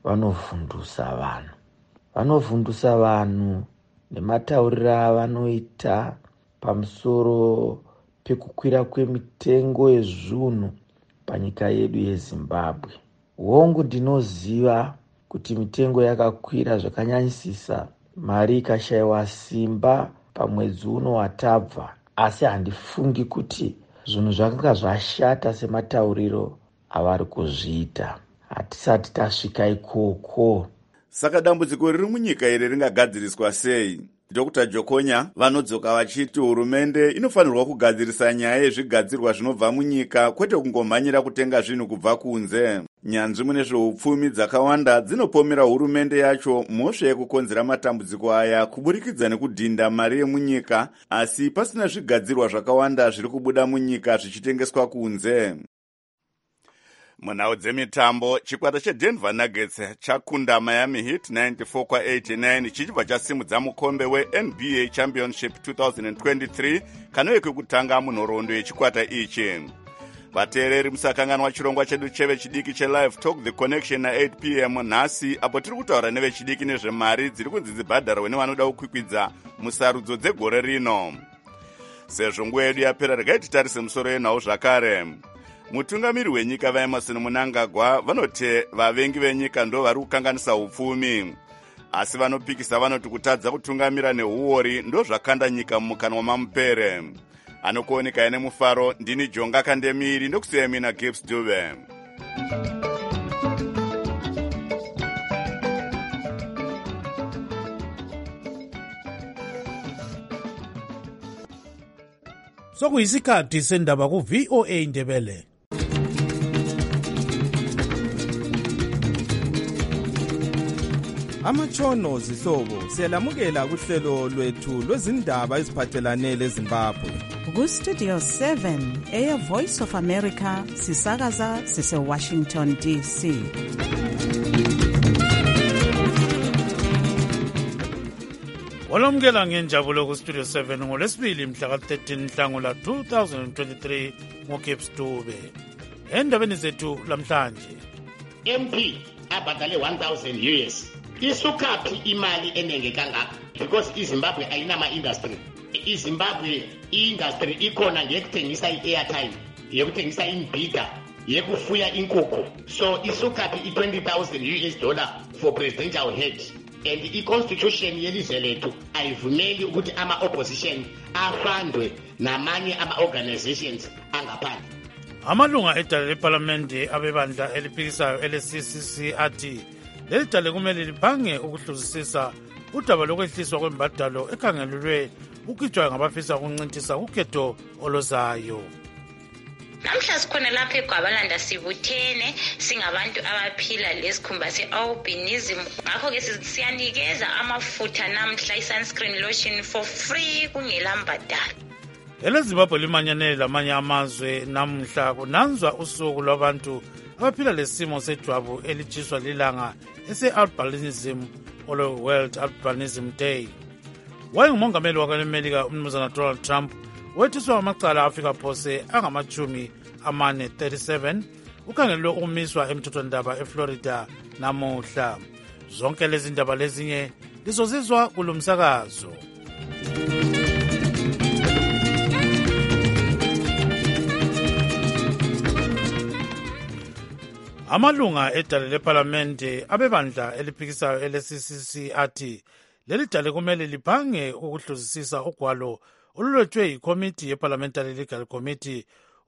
vanovhundusa vanhu nematauriro avanoita pamusoro pekukwira kwemitengo yezvinhu panyika yedu yeZimbabwe. Hongu ndinoziva kuti mitengo yakakwira zvakanyanyisisa, mari ikashayiwa simba pamwedzi uno watabva, asi handifungi kuti zvinhu zvakanga zvashata sematauriro avari kuzviita. Hatisati tasvika ikoko. Saka dambudziko riri munyika iri ringagadziriswa sei? Dr. Jokonya vanodzoka vachiti hurumende inofanirwa kugadzirisa nyaya yezvigadzirwa zvinobva munyika, kwete kungomhanyira kutenga zvinhu kubva kunze. Nyanzvi mune zveupfumi dzakawanda dzinopomera hurumende yacho mhosva yekukonzera matambudziko aya kuburikidza nekudhinda mari yemunyika, asi pasina zvigadzirwa zvakawanda zviri kubuda munyika zvichitengeswa kunze. Munhau dzemitambo, chikwata cheDenver Nuggets chakunda Miami Heat 94-89 chichibva chasimudza mukombe weNBA Championship 2023 kanove kwekutanga munhoroondo yechikwata ichi. Vateereri musakanganwa chirongwa chedu chevechidiki cheLive Talk The Connection na 8 p.m. nhasi, apo tiri kutaura nevechidiki nezvemari dziri kunzi dzibhadharwe nevanoda kukwikwidza musarudzo dzegore rino. Sezvo nguva yedu yapera, regai titarise musoro yenhau zvakare. Mutungamiri wenyika vaEmerson Mnangagwa vanoti vavengi venyika ndo vari kukanganisa upfumi, asi vanopikisa vanoti kutadza kutungamira neuori ndo zvakanda nyika mumukanwa wamamupere. Anokuoneka ine mufaro, ndini Jonga Kandemiri ndokusiyamina Gibbs Dube. Sokuyisikhathi sendaba ku-VOA Indebele. Amatshono zihlobo siyalamukela kuhlelo lwethu lwezindaba eziphathelane leZimbabwe. Ku-Studio 7 Voice of America sisakaza sise-Washington DC. Walamukela ngenjabulo ku-Studio 7 ngolwesibili mhla ka-13 Nhlangula 2023 ngoCape Stube. Endabeni zethu lamhlanje. MP abhadale 1000 US. Isukaphi imali enenge kangaka because iZimbabwe ayinama-industry. iZimbabwe i-industry ikhona ngekuthengisa i-airtime, yekuthengisa imbhida, yekufuya inkukhu. So isukaphi i-20,000 US dollar for presidential head. And i-constitution yelizwe lethu ayivumeli ukuthi ama-opposition afandwe namanye ama-organizations angaphandle. Amalunga edale leParlamente abebandla eliphikisayo ele-CCC athi leli dale kumele libhange ukuhluzisisa udaba lokwehliswa kwembadalo ekhangelelwe ukujwa ngabafisa ukuncintisa ukhetho olozayo. Namhla sikhona lapha eGwabalanda sibuthene singabantu abaphila lesikhumba se-albinism. Ngakho-ke siyanikeza amafutha namhla i-sunscreen lotion for free kungela mbadalo. EleZimbabwe limanyane lamanye amazwe namhla kunanzwa usuku lwabantu abaphila lesimo sejwabu elitshiswa lilanga ese-albinism olo World Albinism Day. Wayengumongameli wakwe-America umnumzana Donald Trump wethiswa amacala afika phose angama-37 ukhangelelwe ukumiswa emthethwandaba eFlorida namuhla. Zonke lezi ndaba lezinye lizozizwa kulo msakazo. Amalunga edale leParlamente abebandla eliphikisayo ele-CCC athi leli dale kumele libhange ukuhluzisisa ugwalo olulotshwe yikomiti ye-Parliamentary Legal Committee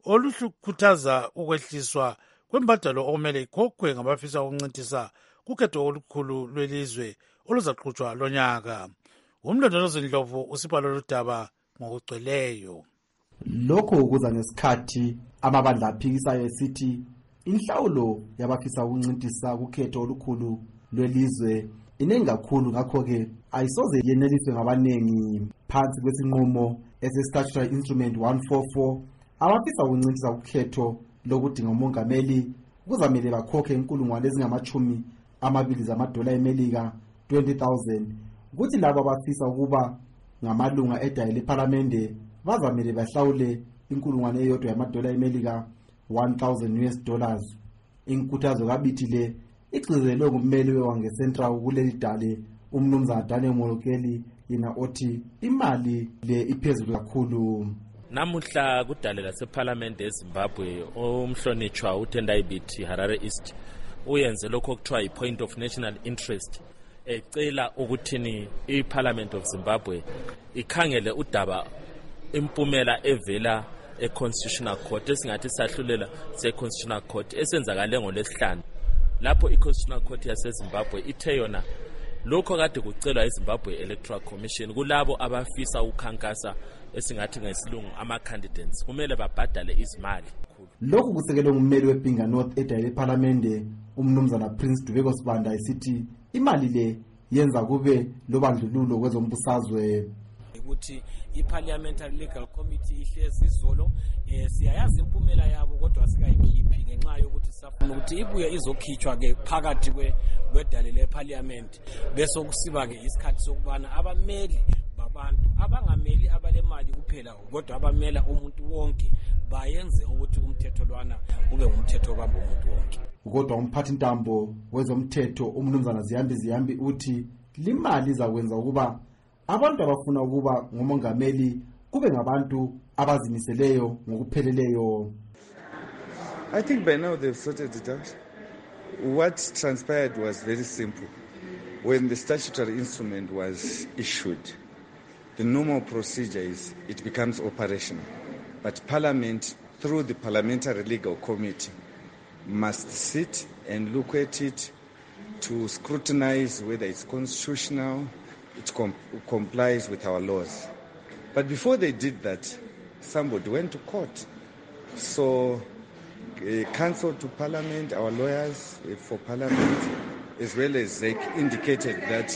olukhuthaza ukwehliswa kwembadalo okumele ikhokhwe ngabafisa ukuncintisa kukhetho olukhulu lwelizwe oluzaqhutshwa lonyaka. Umlondolozi Ndlovu usipha lolu daba ngokugcweleyo. Lokho kuza ngesikhathi amabandla aphikisayo esithi inhlawulo yabafisa ukuncintisa kukhetho olukhulu lwelizwe inengi kakhulu, ngakho-ke ayisoze yeneliswe ngabanengi phansi kwesinqumo ese-Statutory Instrument 144. Abafisa ukuncintisa ukhetho lokudinga umongameli kuzamele bakhokhe inkulungwane ezingama-20 zamadola eMelika 20,000, kuthi labo abafisa ukuba ngamalunga edale leParlamente bazamele bahlawule inkulungwane eyodwa yamadola eMelika 1,000 US dollars. Inkuthazo kabithi le igcizelwe ngummeli wangeCentral kuleli dale umnumzana Daniel Molokeli, yena othi imali le iphezulu kakhulu. Namuhla kudale laseParlamente eZimbabwe umhlonitshwa uTendai Biti Harare East uyenze lokho okuthiwa yi-point of national interest, ecela ukuthini iParliament of Zimbabwe ikhangele udaba impumela evela e-Constitutional Court esingathi sahlulela se-Constitutional Court esenzakale ngolesihlanu, lapho i-Constitutional Court yaseZimbabwe ithe yona lokho kade kucelwa iZimbabwe Electoral Commission kulabo abafisa ukukhankasa esingathi ngesilungu ama-candidates kumele babhadale izimali. Lokhu kusekelwe ngummeli weBinga North edale leParlamente umnumzana Prince Dubeko Sibanda esithi imali le yenza kube lobandlululo kwezombusazwe. Ukuthi iParliamentary Legal Committee ihlezi izolo siyayazi impumela yabo kodwa sikayikhiphi ngenxa yokuthi safuna ukuthi ibuye izokhitshwa ke phakathi kwedale leParliament bese kusiba ke isikhathi sokubana abameli babantu abangameli abalemali kuphela kodwa abamela umuntu wonke bayenze ukuthi umthetho lwana ube ngumthetho bamba umuntu wonke. Kodwa umphathi ntambo wezomthetho umnumzana Ziyambi uthi limali izakwenza ukuba abantu abafuna ukuba ngumongameli kube ngabantu abazimiseleyo ngokupheleleyo. I think by now they've sorted it out. What transpired was very simple. When the statutory instrument was issued, the normal procedure is it becomes operational. But Parliament, through the Parliamentary Legal Committee, must sit and look at it to scrutinize whether it's constitutional, it complies with our laws. But before they did that, somebody went to court. So counsel to Parliament, our lawyers for Parliament, as well as they indicated that,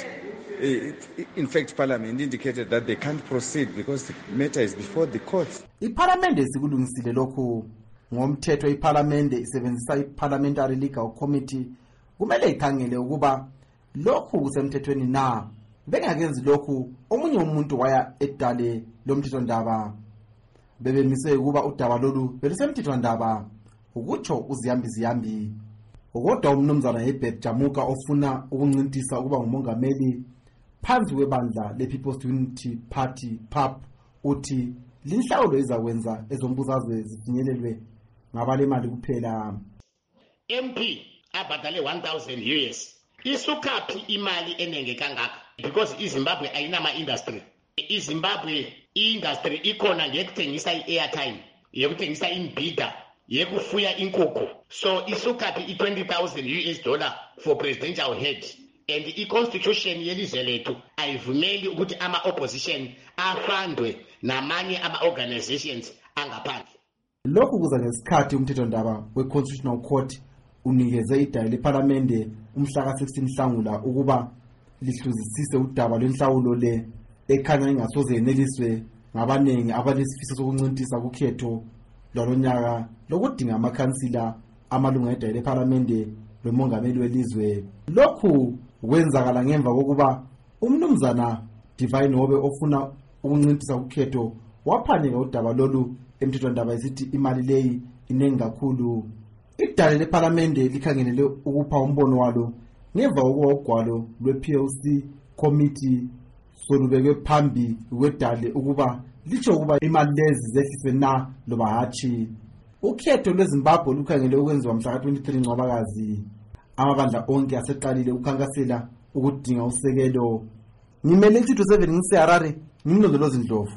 in fact, Parliament indicated that they can't proceed because the matter is before the courts. iParliament sikulungisile lokhu ngomthetho iParliament isebenzisa iParliamentary Legal Committee kumele ikhangele ukuba lokhu kusemthethweni na bengakenzi lokhu omunye umuntu waya edale lomthethondaba bebemise ukuba udaba lolu belisemthethondaba ukutsho uziyambi kodwa umnumzana Herbert Jamuka ofuna ukuncintisa ukuba ngumongameli phansi kwebandla lePeople's Unity Party PAP uthi linhlawulo izakwenza ezombuzazwe zifinyelelwe ngabalemali kuphela. MP abhadale 1000 US isukaphi imali enenge kangaka because iZimbabwe ayinama industry. iZimbabwe industry ikhona ngekuthengisa iairtime, yekuthengisa imbida, yekufuya inkukhu. So isukaphi i$20,000 US for presidential head. And i-constitution yelizwe lethu ayivumeli ukuthi ama-opposition afandwe namanye ama-organizations angaphandle. Lokhu kuza ngesikhathi umthethondaba we-Constitutional Court unikeze idale leParliamente umhla ka-16 Nhlangula ukuba lihluzisise udaba lwenhlawulo le ekhanya ingasoze yeneliswe ngabanengi abalesifiso sokuncintisa kukhetho lwalonyaka lokudinga amakhansila amalunga edale leParliamente lomongameli welizwe. Lokhu kwenzakala ngemva kokuba umnumzana Divine Hobe ofuna ukuncintisa ukhetho waphanika udaba lolu emthethondaba esithi imali leyi inengi kakhulu. Idale leParliamente likhangelele ukupha umbono walo ngemva kokuba ugwalo lwePLC committee solubekwe phambi kwedale ukuba litsho ukuba imali lezi zehliswe na loba hatshi. Ukhetho lweZimbabwe lukhangele ukwenziwa mhla ka-23 Ncwabakazi. Amabandla onke aseqalile ukukhankasela ukudinga usekelo. Ngimele isitho 7 ngiseHarare, ngimlondolozi Ndlovu.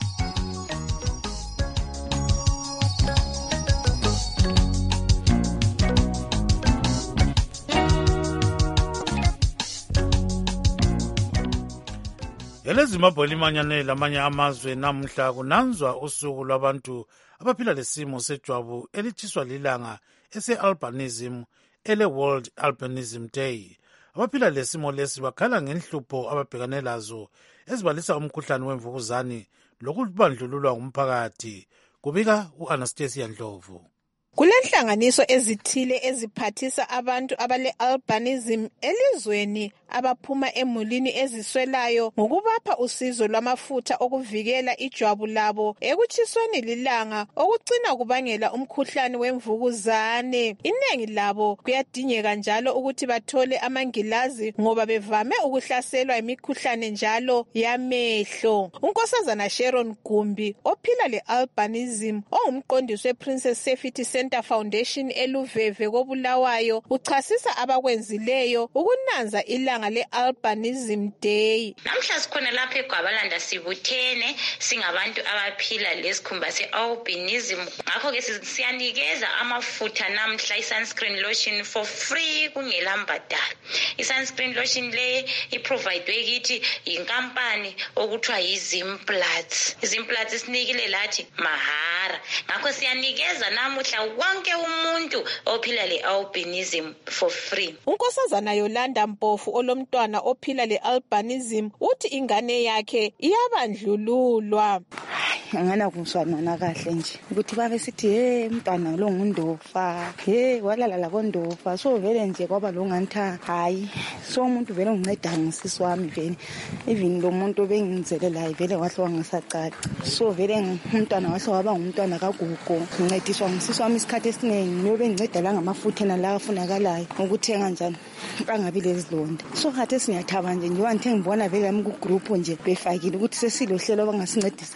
EleZimbabwe limanyane lamanye amazwe namhla kunanzwa usuku lwabantu abaphila lesimo sejwabu elitshiswa lilanga ese-albinism ele-World Albinism Day. Abaphila lesimo lesi bakhala ngenhlupho ababhekane lazo ezibalisa umkhuhlane wemvukuzane lokubandlululwa ngumphakathi. Kubika u-Anastasia Ndlovu. Kulenhlanganiso ezithile eziphathisa abantu abale-albinism elizweni abaphuma emulini eziswelayo ngokubapha usizo lwamafutha okuvikela ijwabu labo ekutshisweni lilanga okucina kubangela umkhuhlane wemvukuzane. Inengi labo kuyadingeka njalo ukuthi bathole amangilazi ngoba bevame ukuhlaselwa imikhuhlane njalo yamehlo. Unkosazana Sharon Gumbi ophila le-albinism ongumqondisi wePrincess Safety Center Foundation eLuveve koBulawayo uchasisa abakwenzileyo ukunanza ilanga le-Albinism Day. Namhla sikhona lapha eGwabalanda sibuthene singabantu abaphila lesikhumba se-albinism. Ngakho ke siyanikeza amafutha namhla i-sunscreen lotion for free kungela mbadalo. I-sunscreen lotion le iprovidwe kithi yinkampani okuthiwa yiZimplats. iZimplats isinikile lathi mahara. Ngakho siyanikeza namuhla wonke umuntu ophila le-albinism for free. Unkosazana Yolanda Mpofu olomntwana ophila le-albinism uthi ingane yakhe iyabandlululwa. Angana kumswana kahle nje ukuthi babe sithi umntwana lo ngundofa walala labondofa so vele nje kwaba lo ngantha hayi so umuntu vele unginceda ngisisi wami vele even lo muntu bengingizele vele wahle wangasaqala so vele umntwana wahle waba ngumntwana kagugu ngincediswa ngisisi wami isikhathi esiningi nobe nginceda la ngamafutha nala afunakalayo ukuthenga njani bangabi lezilonda so khathi sinyathaba nje njengoba ngithe ngibona vele ami ku group nje befakile ukuthi sesilohlelo bangasincedisa ngalo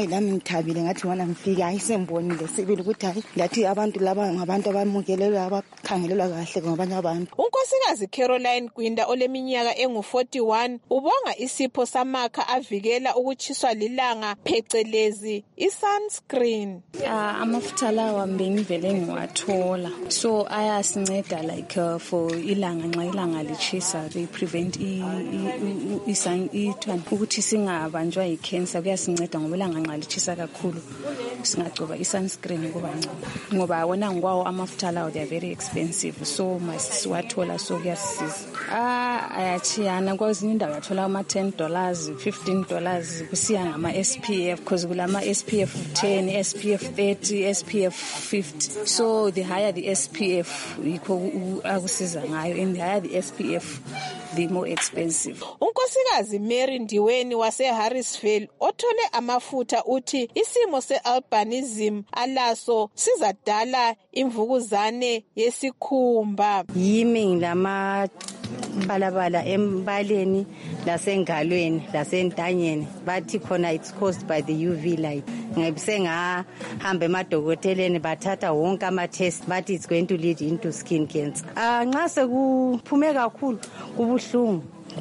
lami ngithabile ngathi wana ngifika ayisembonile sibili ukuthi hayi ngathi abantu laba ngabantu abamukelelwa abakhangelelwa kahle ngabanye abantu. Unkosikazi Caroline Gwinda oleminyaka engu41 ubonga isipho samakha avikela ukuchiswa lilanga phecelezi i-sunscreen. Amafutha lawa bengivele ngiwathola so ayasinceda like for ilanga nxa ilanga lichisa they prevent ukuthi singabanjwa yi-cancer. Kuyasinceda ngoba ilanga nxa lichisa kakhulu singagcoba i-sunscreen kuba ngcono ngoba wona ngikwawo amafutha lawo they are very expensive so masiwathola so kuyasisiza. Ayachiyana kwezinye indawo yathola ama-$10 $15 kusiya ngama-SPF because kulama SPF 10 SPF 30 SPF 50 so the higher the SPF yikho akusiza ngayo and the higher the SPF the more expensive. Unkosikazi Mary Ndiweni wase-Harrisville othole amafutha uthi isimo se-albinism alaso sizadala imvukuzane yesikhumba. Yimi ngilama balabala embaleni lasengalweni lasentanyeni bathi khona it's caused by the UV light. Ngibise ngahamba emadokoteleni bathatha wonke ama-test bathi it's going to lead into skin cancer. Nxa sekuphume kakhulu kubuhlungu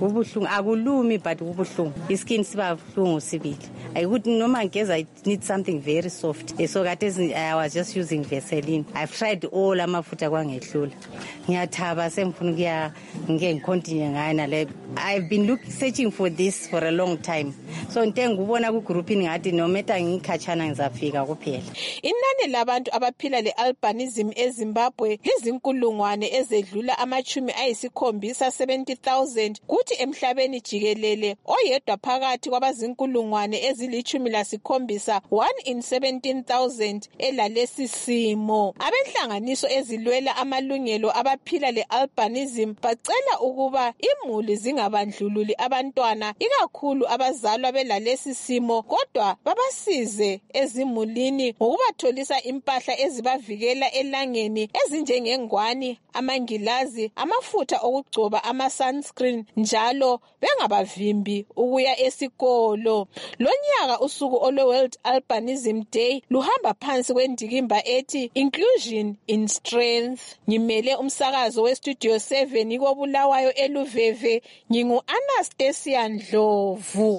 akulumi but kubuhlungu iskin siba buhlungu sibili ayikuthi noma ngeza it needs something very soft so kade I was just using Vaseline. I've tried all amafutha kwangehlula ngiyathaba semfuna ukuya ngicontinue ngayo nale. I've been searching for this for a long time so ngubona ku group ngathi no matter ngikhatshana ngizafika kuphela. Inani labantu abaphila le-albinism eZimbabwe lizinkulungwane ezedlula amachumi ayisikhombisa 70,000 kuthi emhlabeni jikelele oyedwa phakathi kwabazinkulungwane ezilichumi lasikhombisa 1 in 17,000 elalesi simo. Abenhlanganiso ezilwela amalungelo abaphila le-albinism bacela ukuba imuli zingabandlululi abantwana ikakhulu abazalwa belalesi simo kodwa babasize ezimulini ngokubatholisa impahla ezibavikela elangeni ezinjengengwani, amangilazi, amafutha okugcoba ama-sunscreen njalo bengabavimbi ukuya esikolo. Lonyaka usuku olwe-World Albinism Day luhamba phansi kwendikimba ethi Inclusion in Strength. Ngimele umsakazo weStudio 7 koBulawayo eLuveve ngingu-Anastasia Ndlovu.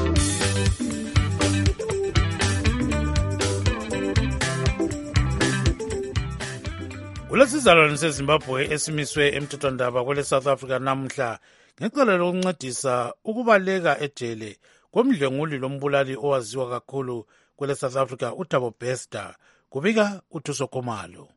Kulesizalwane seZimbabwe esimiswe emthethwandaba kwele South Africa namuhla ngecala lokuncedisa ukubaleka ejele komdlenguli lombulali owaziwa kakhulu kwele South Africa uThabo Bester, kubika uThuso Khumalo.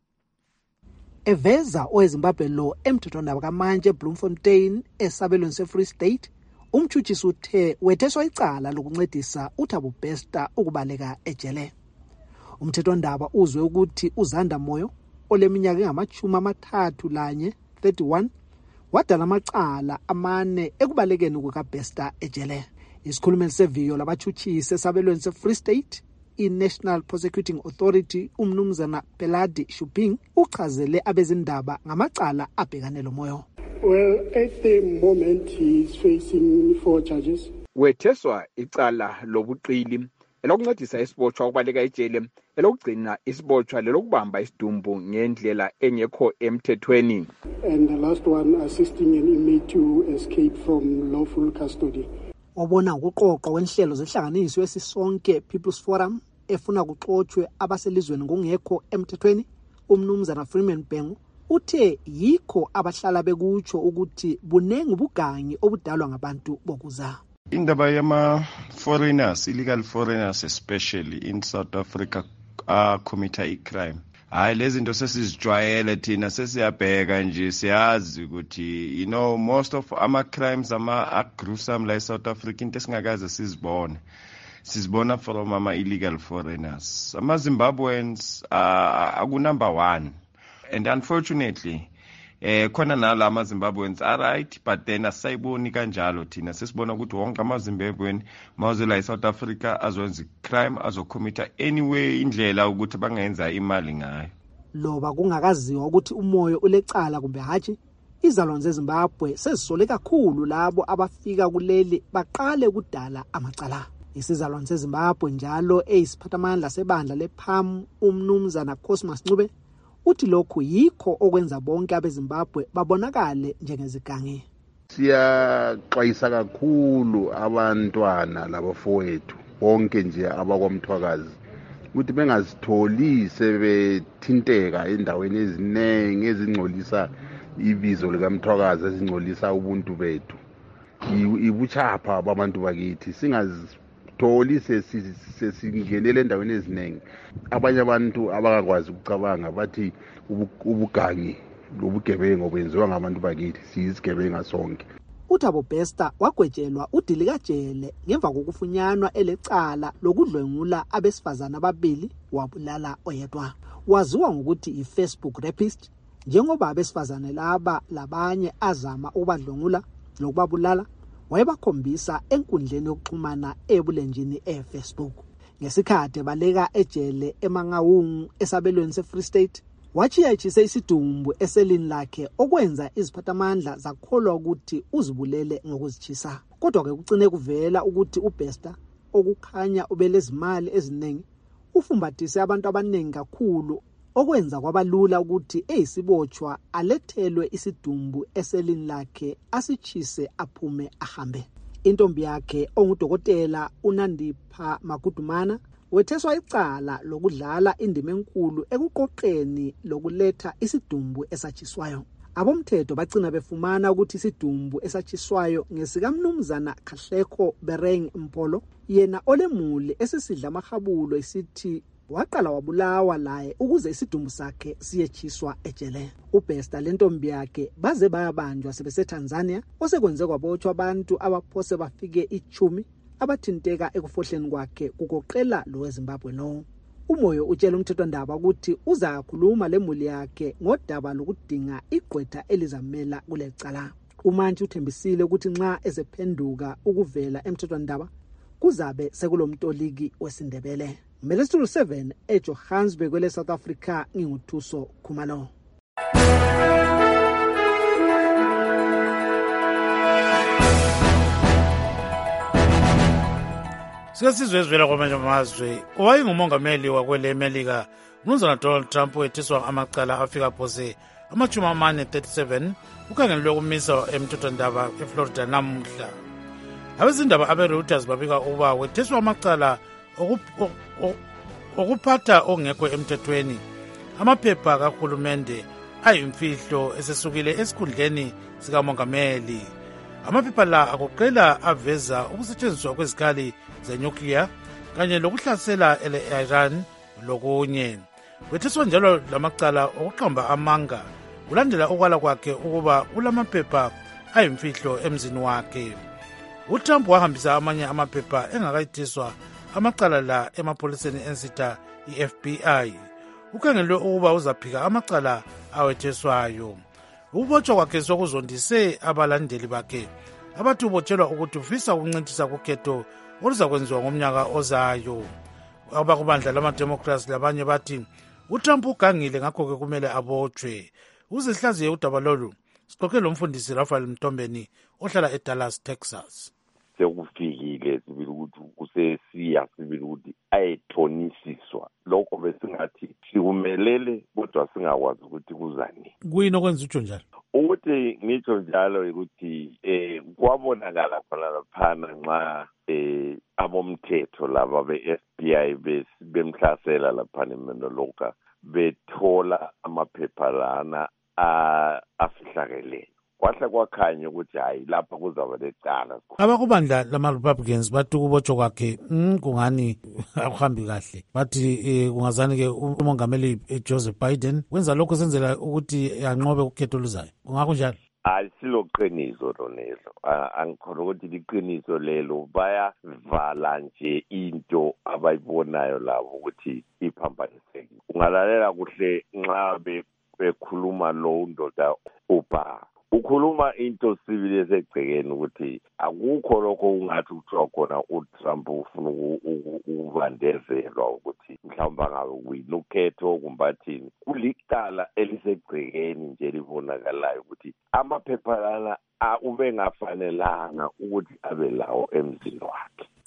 Eveza oweZimbabwe lo emthethwandaba kamanje eBloemfontein esabelweni seFree State, umtshutshisi uthe wetheswa icala lokuncedisa uThabo Bester ukubaleka ejele. Umthethwandaba uzwe ukuthi uZanda Moyo oleminyaka engama-31 31 wadala amacala amane ekubalekeni kukaBester ejele. Isikhulumeli seviyo labatshutshisi esabelweni seFree State i-National Prosecuting Authority umnumzana Peladi Shuping uchazele abezindaba ngamacala abhekane lo Moyo. Well, at the moment he is facing 4 charges. Wetheswa icala lobuqili elokuncedisa isibotshwa ukubaleka ejele elokugcina isibotshwa lelokubamba isidumbu ngendlela engekho emthethweni. And the last one assisting an inmate to escape from lawful custody. Obona ukuqoqwa kwenhlelo zehlanganiso esisonke People's Forum efuna kuxoxwe abaselizweni ngongekho emthethweni, umnumzana Freeman Bhengu uthe yikho abahlala bekutsho ukuthi bunengi ubugangi obudalwa ngabantu bokuza. Indaba yama-foreigners, illegal foreigners especially in South Africa commit i-crime. Hayi lezi zinto sesizijwayele thina sesiyabheka nje siyazi ukuthi most of ama-crimes ama-gruesome la eSouth Africa into esingakaze sizibona from ama-illegal foreigners. Ama-Zimbabweans akunumber 1 and unfortunately khona nala ama-Zimbabweans are right but then asayiboni kanjalo thina sesibona ukuthi wonke ama-Zimbabwean mawuzela eSouth Africa azwenza crime azocommita anyway indlela ukuthi bangenza imali ngayo. Loba kungakaziwa ukuthi umoyo ulecala kumbe hatshi, izalwane zeZimbabwe sezisole kakhulu labo abafika kuleli baqale ukudala amacala. Isizalwane seZimbabwe njalo eyisiphathamandla sebandla lePAM umnumzana Cosmas Ncube uthi lokhu yikho okwenza bonke abeZimbabwe babonakale njengezigangi. Siyaxwayisa kakhulu abantwana labafowethu bonke nje abakwamthwakazi ukuthi bengazitholi sebethinteka endaweni eziningi ezingcolisa ibizo likaMthwakazi, ezingcolisa ubuntu bethu. Ibuchapha babantu bakithi singazitholi sesingenele endaweni eziningi. Abanye abantu abakwazi ukucabanga bathi ubugangi lobugebengu benziwa ngabantu bakithi, siyizigebenga sonke. uThabo Bester wagwetshelwa udilikajele ngemva kokufunyanwa elecala lokudlwengula abesifazana ababili wabulala oyedwa. Waziwa ngokuthi iFacebook rapist njengoba abesifazane laba labanye azama ukubadlwengula lokubabulala wayebakhombisa enkundleni yokuxhumana ebulenjini eFacebook. Ngesikhathi baleka ejele eMangaung esabelweni seFree State wachiyachise isidumbu eselini lakhe okwenza iziphathamandla zakholwa ukuthi uzibulele ngokuzichisa. Kodwa ke kucine kuvela ukuthi uBester okukhanya ubelezimali eziningi ufumbathise abantu abaningi kakhulu okwenza kwabalula ukuthi eyisibotshwa alethelwe isidumbu eselini lakhe asichise aphume ahambe. Intombi yakhe ongudokotela uNandipha Makudumana wetheswa icala lokudlala indima enkulu ekuqoqeni lokuletha isidumbu esachiswayo. Abomthetho bagcina befumana ukuthi isidumbu esachiswayo ngesikamnumzana Kahleko Bereng Mpolo, yena olemuli esisidla amahabulo isithi waqala wabulawa laye ukuze isidumbu sakhe siyechiswa ejele. uBester lentombi yakhe baze bayabanjwa sebeseTanzania osekwenze kwabotshwa abantu abaphose bafike 10 abathinteka ekufohleni kwakhe kugoqela lo weZimbabwe lo. Umoyo utshela umthethwandaba ukuthi uzakhuluma lemuli yakhe ngodaba lokudinga igqwetha elizamela kulecala. uMantshi uthembisile ukuthi nxa ezephenduka ukuvela emthethwandaba kuzabe sekulomtoliki wesindebele. Melestulu 7 eJohannesburg kwele South Africa nginguthuso Khumalo. Sikasizwe ezivela kwamanye amazwe owayengumongameli wakwele Melika umnumzana Donald Trump wethiswa amacala afika phose 37 ukhangelelwe ukumisa emthethwandaba eFlorida namuhla. Abezindaba abeReuters babika ukuba wethiswa amacala okuphatha ongekho emthethweni amaphepha kahulumende ayimfihlo esesukile esikhundleni sikamongameli. Amaphepha la agoqela aveza ukusetshenziswa kwezikhali zenyukliya kanye lokuhlasela ele-Iran lokunye. Wethiswa njalo lamacala okuqamba amanga kulandela ukwala kwakhe ukuba ulamaphepha ayimfihlo emzini wakhe. uTrump wahambisa amanye amaphepha engakayithiswa amacala la emapholiseni ensitha iFBI. Ukhangelwe ukuba uzaphika amacala awetheswayo. Ukubotshwa kwakhe sokuzondise abalandeli bakhe abathi ubotshelwa ukuthi ufisa ukuncintisa kukhetho oluzakwenziwa ngomnyaka ozayo. Abakubandla lama-Democrats labanye bathi uTrump ugangile ngakho-ke kumele abotshwe. Uzihlaziye udaba lolu sixoxe lomfundisi Rafael Mtombeni ohlala eDallas, Texas. Sekufikile sibili ukuthi kusesiya sibili ukuthi ayethonisiswa lokho besingathi sikumelele kodwa singakwazi ukuthi kuzani. Kuyini okwenza utsho njalo? Ukuthi ngitsho njalo ukuthi kwabonakala khona laphana nxa abomthetho laba be-FBI bemhlasela laphana eMenoloka bethola amaphepha lana afihlakele. Kwahle kwakhanya ukuthi hayi lapha kuzaba lecala. Abakubandla lama-Republicans bathi ukubotshwa kwakhe kungani akuhambi kahle. Bathi kungazani ke umongameli Joseph Biden wenza lokho senzela ukuthi anqobe ukhetho oluzayo. Kungakho njalo? Siloqiniso lonelo. Angikholwa ukuthi liqiniso lelo bayavala nje into abayibonayo labo ukuthi iphambaniseke. Ungalalela kuhle nxa bekhuluma lo ndoda uba ukhuluma into sibili esegcekeni ukuthi akukho lokho ungathi kuthiwa khona uTrump ufuna ukuvandezelwa ukuthi mhlawumbe ngabe wina ukhetho kumbathini. Kulicala elisegcekeni nje libonakalayo ukuthi amaphepha lana ube ngafanelanga ukuthi abe lawo emzini wakhe.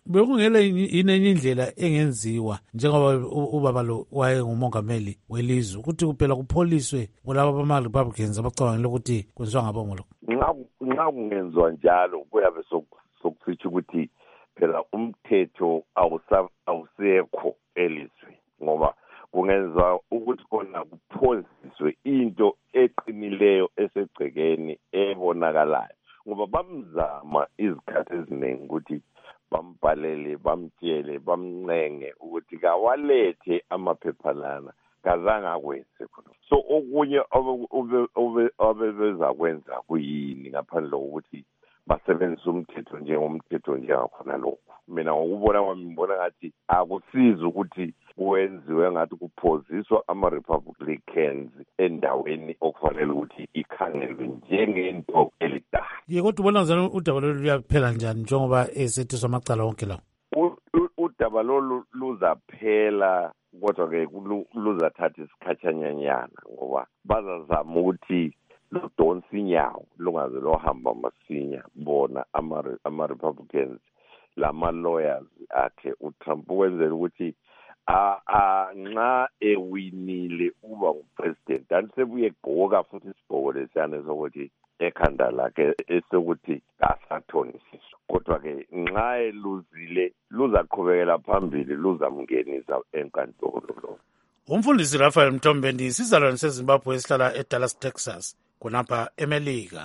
bekungele yinenye indlela engenziwa njengoba ubaba lo wayengumongameli welizwe ukuthi kuphela kupholiswe kulabo bama-Republicans abacabangela ukuthi kwenziwa ngabongo lokho? Nxa kungenziwa njalo kuyabe sokusitsho ukuthi phela umthetho awusekho elizwe, ngoba kungenza ukuthi khona kuphoziswe into eqinileyo esegcekeni ebonakalayo, ngoba bamzama izikhathi eziningi ukuthi bambhalele, bamtshele, bamncenge ukuthi kawalethe amaphephalana, kazange akwenze khona. So okunye obebezakwenza kuyini ngaphandle kokuthi basebenzisa umthetho njengomthetho njengakhona lokhu? Mina ngokubona kwami ngibona ngathi akusizi ukuthi kwenziwe ngathi kuphoziswa ama-Republicans endaweni okufanele ukuthi ikhangelwe njengento elidala. Ye kodwa ubona njani udaba lolu luyaphela njani njengoba esethiswa amacala wonke lawo? Udaba lolu luzaphela kodwa-ke luzathatha isikhatshanyanyana ngoba bazazama ukuthi ludonsa inyawo lungaze lohamba masinya bona ama-Republicans lama-lawyers akhe uTrump ukwenzela ukuthi nxa ewinile uba ngupresident andisebuye egqoka futhi isigqoko lesiyane sokuthi ekhanda lakhe esokuthi kasathonisiswa, kodwa-ke nxa eluzile luzaqhubekela phambili, luzamngenisa enkantolo lo. Umfundisi Raphael Mthombeni, sizalwane seZimbabwe esihlala eDallas, Texas, khonapha eMelika.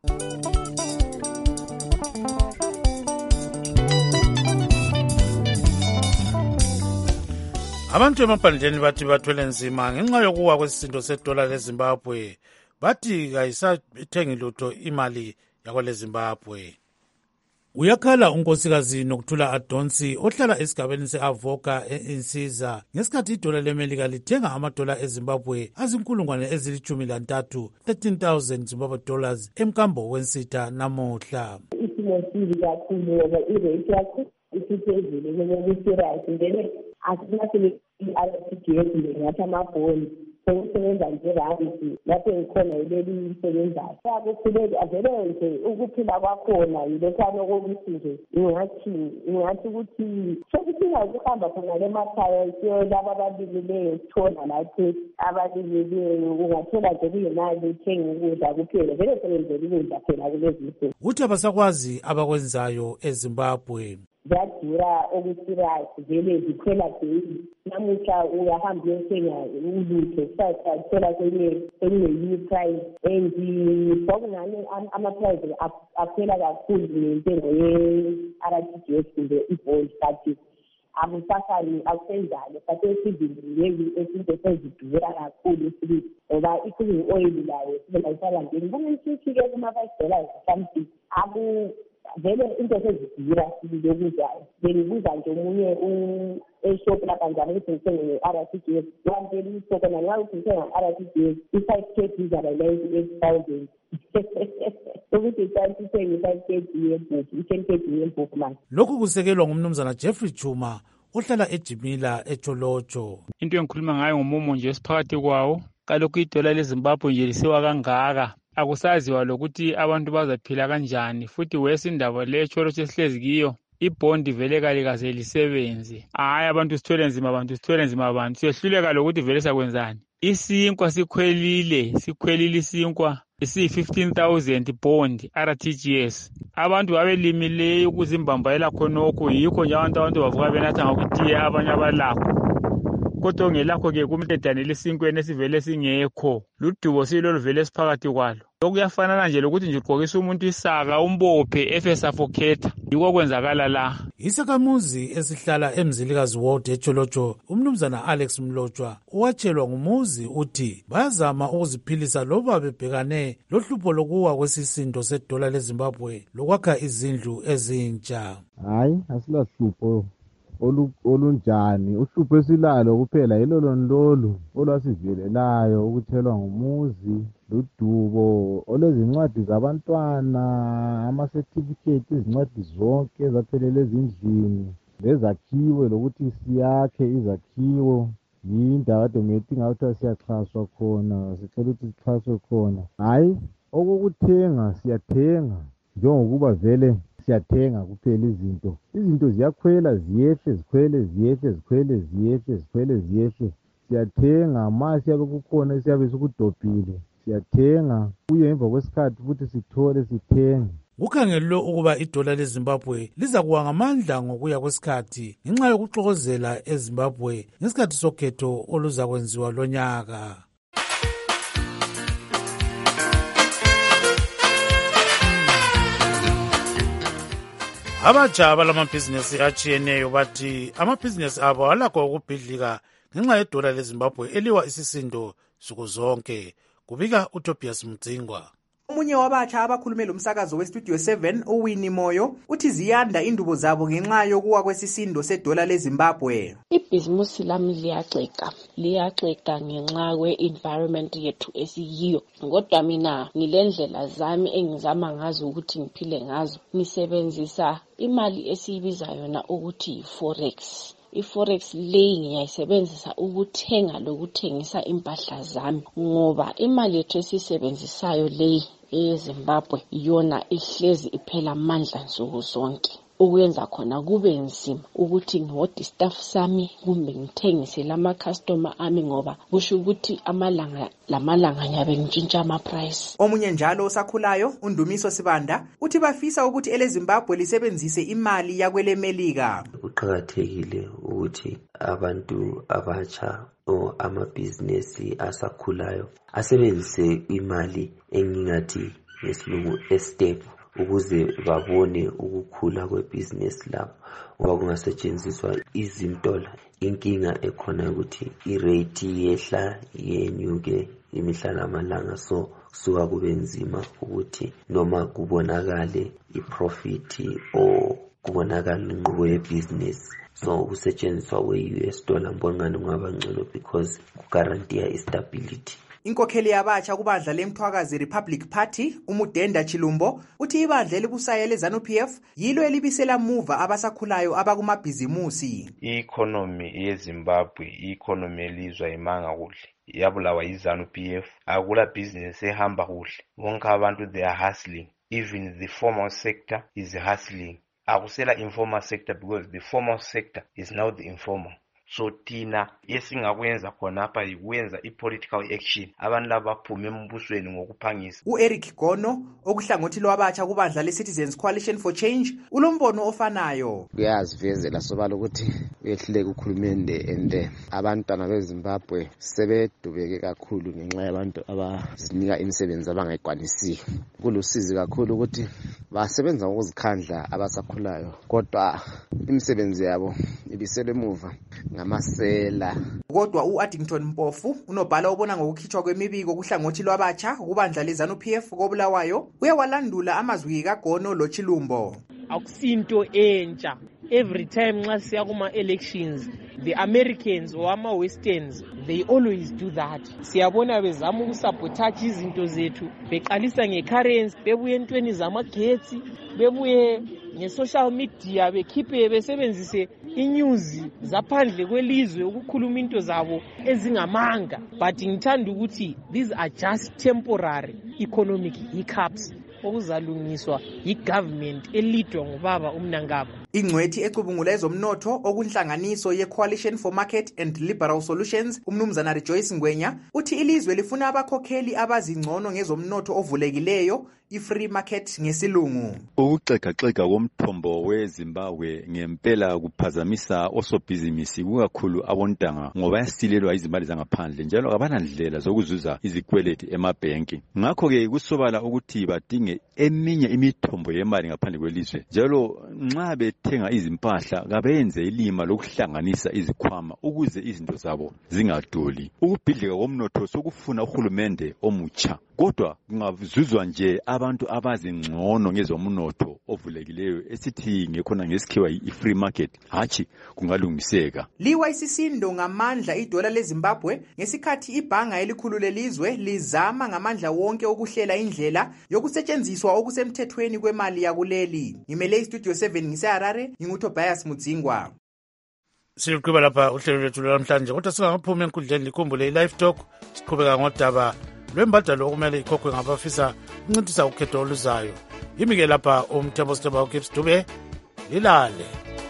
Abantu emaphandleni bathi bathwele nzima ngenxa yokuwa kwesisindo sedola leZimbabwe. Bathi kayisathengi lutho imali yakwele Zimbabwe. Uyakhala unkosikazi Nokuthula Adonsi ohlala esigabeni se-Avoka eInsiza ngesikhathi idola leMelika lithenga amadola eZimbabwe azi-13,000 13,000 Zimbabwe dollars emkambo wensitha namuhla. Isimo sibi kakhulu ngoba irate yakho isiphezulu ngokusirayisi ngene asinasele i-RTGS ngathi amabhondi sokusebenza njerandi lapho ngikhona yileli lisebenzayo yakukhuleki avele nje ukuphila kwakhona yilokhana kokuthi nje ingathi ukuthi sokuthina ukuhamba khona lemakhaya siyo laba abalimileyo sithola lapho abalimileyo ungathola nje kuyimali uthenga ukudla kuphela vele sebenzela ukudla phela kulezi nsuku. Uthi abasakwazi abakwenzayo eZimbabwe ziyadura okusirayisi vele zikhwela phezulu. Namuhla uyahamba uyothenga ulutho usathola kwenye price and sokungani ama-price aphela kakhulu ngentengo ye-RTGS kumbe ibhondi but akusafani akusenjalo but esivindileki esinto sezidura kakhulu futhi ngoba i-cooking oil layo sibelayisala bungenisithi-ke kuma-$5 something vele into sezidura lokudlayo bengibuza nje omunye eshop lapha njalo ukuthi ngithenge nge-RTGS wantela isokona nxa ukuthi ngithenga nge-RTGS i-5 kg izaba 98,000 ukuthi sithenge i-5 kg yempuphu i-10 kg yempuphu manje. Lokhu kusekelwa ngumnumzana Jeffrey Chuma ohlala eJimila eTsholotsho. Into engikhuluma ngayo ngomumo nje esiphakathi kwawo kalokhu idola leZimbabwe nje lisiwa kangaka akusaziwa lokuthi abantu bazaphila kanjani futhi wesindaba le eTsholotsho esihlezi kiyo ibhondi vele kalikaze lisebenze. Hayi abantu sithwele nzima abantu siyehluleka lokuthi vele sakwenzani. Isinkwa sikhwelile isinkwa isi-15,000 bond RTGS. Abantu babelimileyo ukuzimbambayela khonokho yikho nje abantu bavuka benatha ngokutiye abanye abalakho. Kodwa ongelakho-ke kumtedanela esinkweni esivele singekho ludubo silolu vele esiphakathi kwalo. Okuyafanana nje lokuthi nje ugqokisa umuntu isaka umbophe efesafokhetha yiko kwenzakala la. Isakamuzi esihlala eMzilikazi Ward eTsholotsho umnumzana Alex Mlotshwa owatshelwa ngumuzi uthi bayazama ukuziphilisa loba bebhekane lohlupho lokuwa kwesisindo sedola leZimbabwe lokwakha izindlu ezintsha. Hayi asilahlupho olunjani uhlupho esilalo kuphela yilolonlolu olwasivelelayo ukuthelwa ngumuzi ludubo olezincwadi zabantwana ama-certificate izincwadi zonke ezaphelele ezindlini lezakhiwo lokuthi siyakhe izakhiwo yindaba kade ngetinga ukuthi siyaxhaswa khona sicela ukuthi sixhaswe khona. Hayi okokuthenga siyathenga njengokuba vele siyathenga kuphela izinto ziyakhwela ziyehle zikhwele ziyehle zikhwele ziyehle zikhwele ziyehle siyathenga ma siyabe kukhona siyabe sikudobhile siyathenga kuye emva kwesikhathi futhi sithole sithenge. Kukhangelwe ukuba idola leZimbabwe liza kuwa ngamandla ngokuya kwesikhathi ngenxa yokuxokozela eZimbabwe ngesikhathi sokhetho oluza kwenziwa lonyaka. Abatsha balamabhizinesi atshiyeneyo bathi amabhizinesi abo alakho ukubhidlika ngenxa yedola leZimbabwe eliwa isisindo nsuku zonke. Kubika uTobias Mdzingwa. Omunye wabatsha abakhulume lomsakazo weStudio 7 uWinnie Moyo uthi ziyanda indubo zabo ngenxa yokuwa kwesisindo sedola leZimbabwe. Ibhizimusi lami liyagxeka ngenxa kwe-environment yethu esiyiyo. Kodwa mina ngilendlela zami engizama ngazo ukuthi ngiphile ngazo. Nisebenzisa imali esiyibiza yona ukuthi yi-forex. I-forex leyi ngiyayisebenzisa ukuthenga lokuthengisa impahla zami ngoba imali yethu esisebenzisayo leyi eZimbabwe yona ihlezi iphela amandla nsuku zonke. Ukuyenza khona kube nzima ukuthi ngihode staff sami kumbe ngithengise lama customer ami ngoba kusho ukuthi lamalanga nyabe ngitshintsha ama price. Omunye njalo osakhulayo uNdumiso Sibanda uthi bafisa ukuthi eleZimbabwe lisebenzise imali yakwele Melika. Kuqhakathekile ukuthi abantu abatsha o amabhizinesi asakhulayo asebenzise imali engingathi ngesilungu step ukuze babone ukukhula kwebhizinesi labo ngoba kungasetshenziswa izintola. Inkinga ekhona ukuthi irate yehla yenyuke imihla namalanga, so kusuka kube nzima ukuthi noma kubonakale iprofit o kubonakala inqubo yebhizinesi. So ukusetshenziswa kwe-US dollar mbongani kungaba ngcono because kugarantiya istability. Inkokheli yabatsha kubandla lemthwakazi Republic Party uMudenda Chilumbo uthi ibandla elibusayo leZANU-PF yilo elibisela muva abasakhulayo abakumabhizimusi. I-economy yeZimbabwe i-economy elizwa imanga kuhle yabulawa yiZANU-PF. Akula business ehamba kuhle, bonke abantu they are hustling, even the formal sector is hustling. Akusela informal sector because the formal sector is now the informal. So thina esingakwenza khona apha yikwenza i-political action, abantu laba baphume embusweni ngokuphangisa. U-Eric Gono okuhlangothi lwabatsha kubandla le-Citizens Coalition for Change ulombono ofanayo. Kuyazivezela sobala ukuthi uyehluleka ukhulumende ende abantwana beZimbabwe sebedubeke kakhulu ngenxa yabantu abazinika imisebenzi abangayikwanisiyo. Kulusizi kakhulu ukuthi basebenza ngokuzikhandla abasakhulayo kodwa imisebenzi yabo ibisele emuva ngamasela. Kodwa u-Addington Mpofu unobhala obona ngokukhitshwa kwemibiko kuhlangothi lwabatsha kubandla leZANU-PF kobulawayo uyawalandula amazwi kaGono loChilumbo. Akusinto entsha. Every time nxa siya kuma elections the Americans or ama Westerns they always do that. Siyabona bezama ukusabotage izinto zethu beqalisa ngecurrency bebuye entweni zamagetsi bebuye nge-social media bekhiphe besebenzise inews zaphandle kwelizwe ukukhuluma into zabo ezingamanga. But ngithanda ukuthi these are just temporary economic hiccups okuzalungiswa yi-government elidwa ngubaba uMnangagwa. Ingcwethi ecubungula ezomnotho okunhlanganiso ye-Coalition for Market and Liberal Solutions umnumzana Rejoice Ngwenya uthi ilizwe lifuna abakhokheli abazingcono ngezomnotho ovulekileyo, i-free market ngesilungu. Ukuxekaxeka komthombo weZimbabwe ngempela kuphazamisa osobhizinisi kukakhulu abontanga ngoba yasilelwa izimali zangaphandle njalo abanandlela zokuzuza izikweleti emabhenki. Ngakho-ke kusobala ukuthi badinge eminye imithombo yemali ngaphandle kwelizwe njalo nxa bethenga izimpahla kabenze ilima lokuhlanganisa izikhwama ukuze izinto zabo zingaduli. Ukubhidlika komnotho sokufuna uhulumende omutsha kodwa kungazuzwa nje abantu abazingcono ngezomnotho ovulekileyo esithi ngekhona ngesikhiwa i-free market hatshi kungalungiseka. Liwa isisindo ngamandla idola leZimbabwe ngesikhathi ibhanga elikhulu lelizwe lizama ngamandla wonke ukuhlela indlela yokusetshenziswa okusemthethweni kwemali yakuleli. Ngimele iStudio 7 ngiseHarare nginguTobias Mudzingwa. Siqhubeka lapha uhlelo lwethu namhlanje kodwa singaphuma enkundleni likhumbule i-live talk siqhubeka ngodaba lwembadalo okumele ikhokhwe ngabafisa ukuncintisa ukhetho oluzayo. yimi-ke lapha umthembo sithemba ugibbs dube lilale.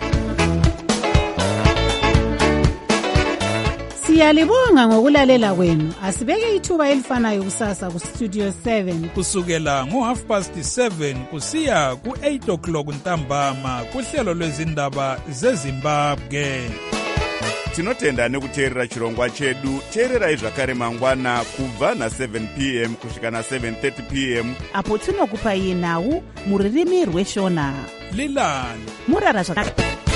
Siyalibonga ngokulalela kwenu. Asibeke ithuba elifanayo kusasa kustudio 7 kusukela ngo7:30 kusiya ku8 o'clock ntambama kuhlelo lwezindaba zeZimbabwe. Tinotenda nekuteerera chirongwa chedu. Teererai zvakare mangwana kubva na7 p.m. kusvika na7:30 p.m. apo tinokupai nhau muririmi rweshona. Lilani murara zvakare.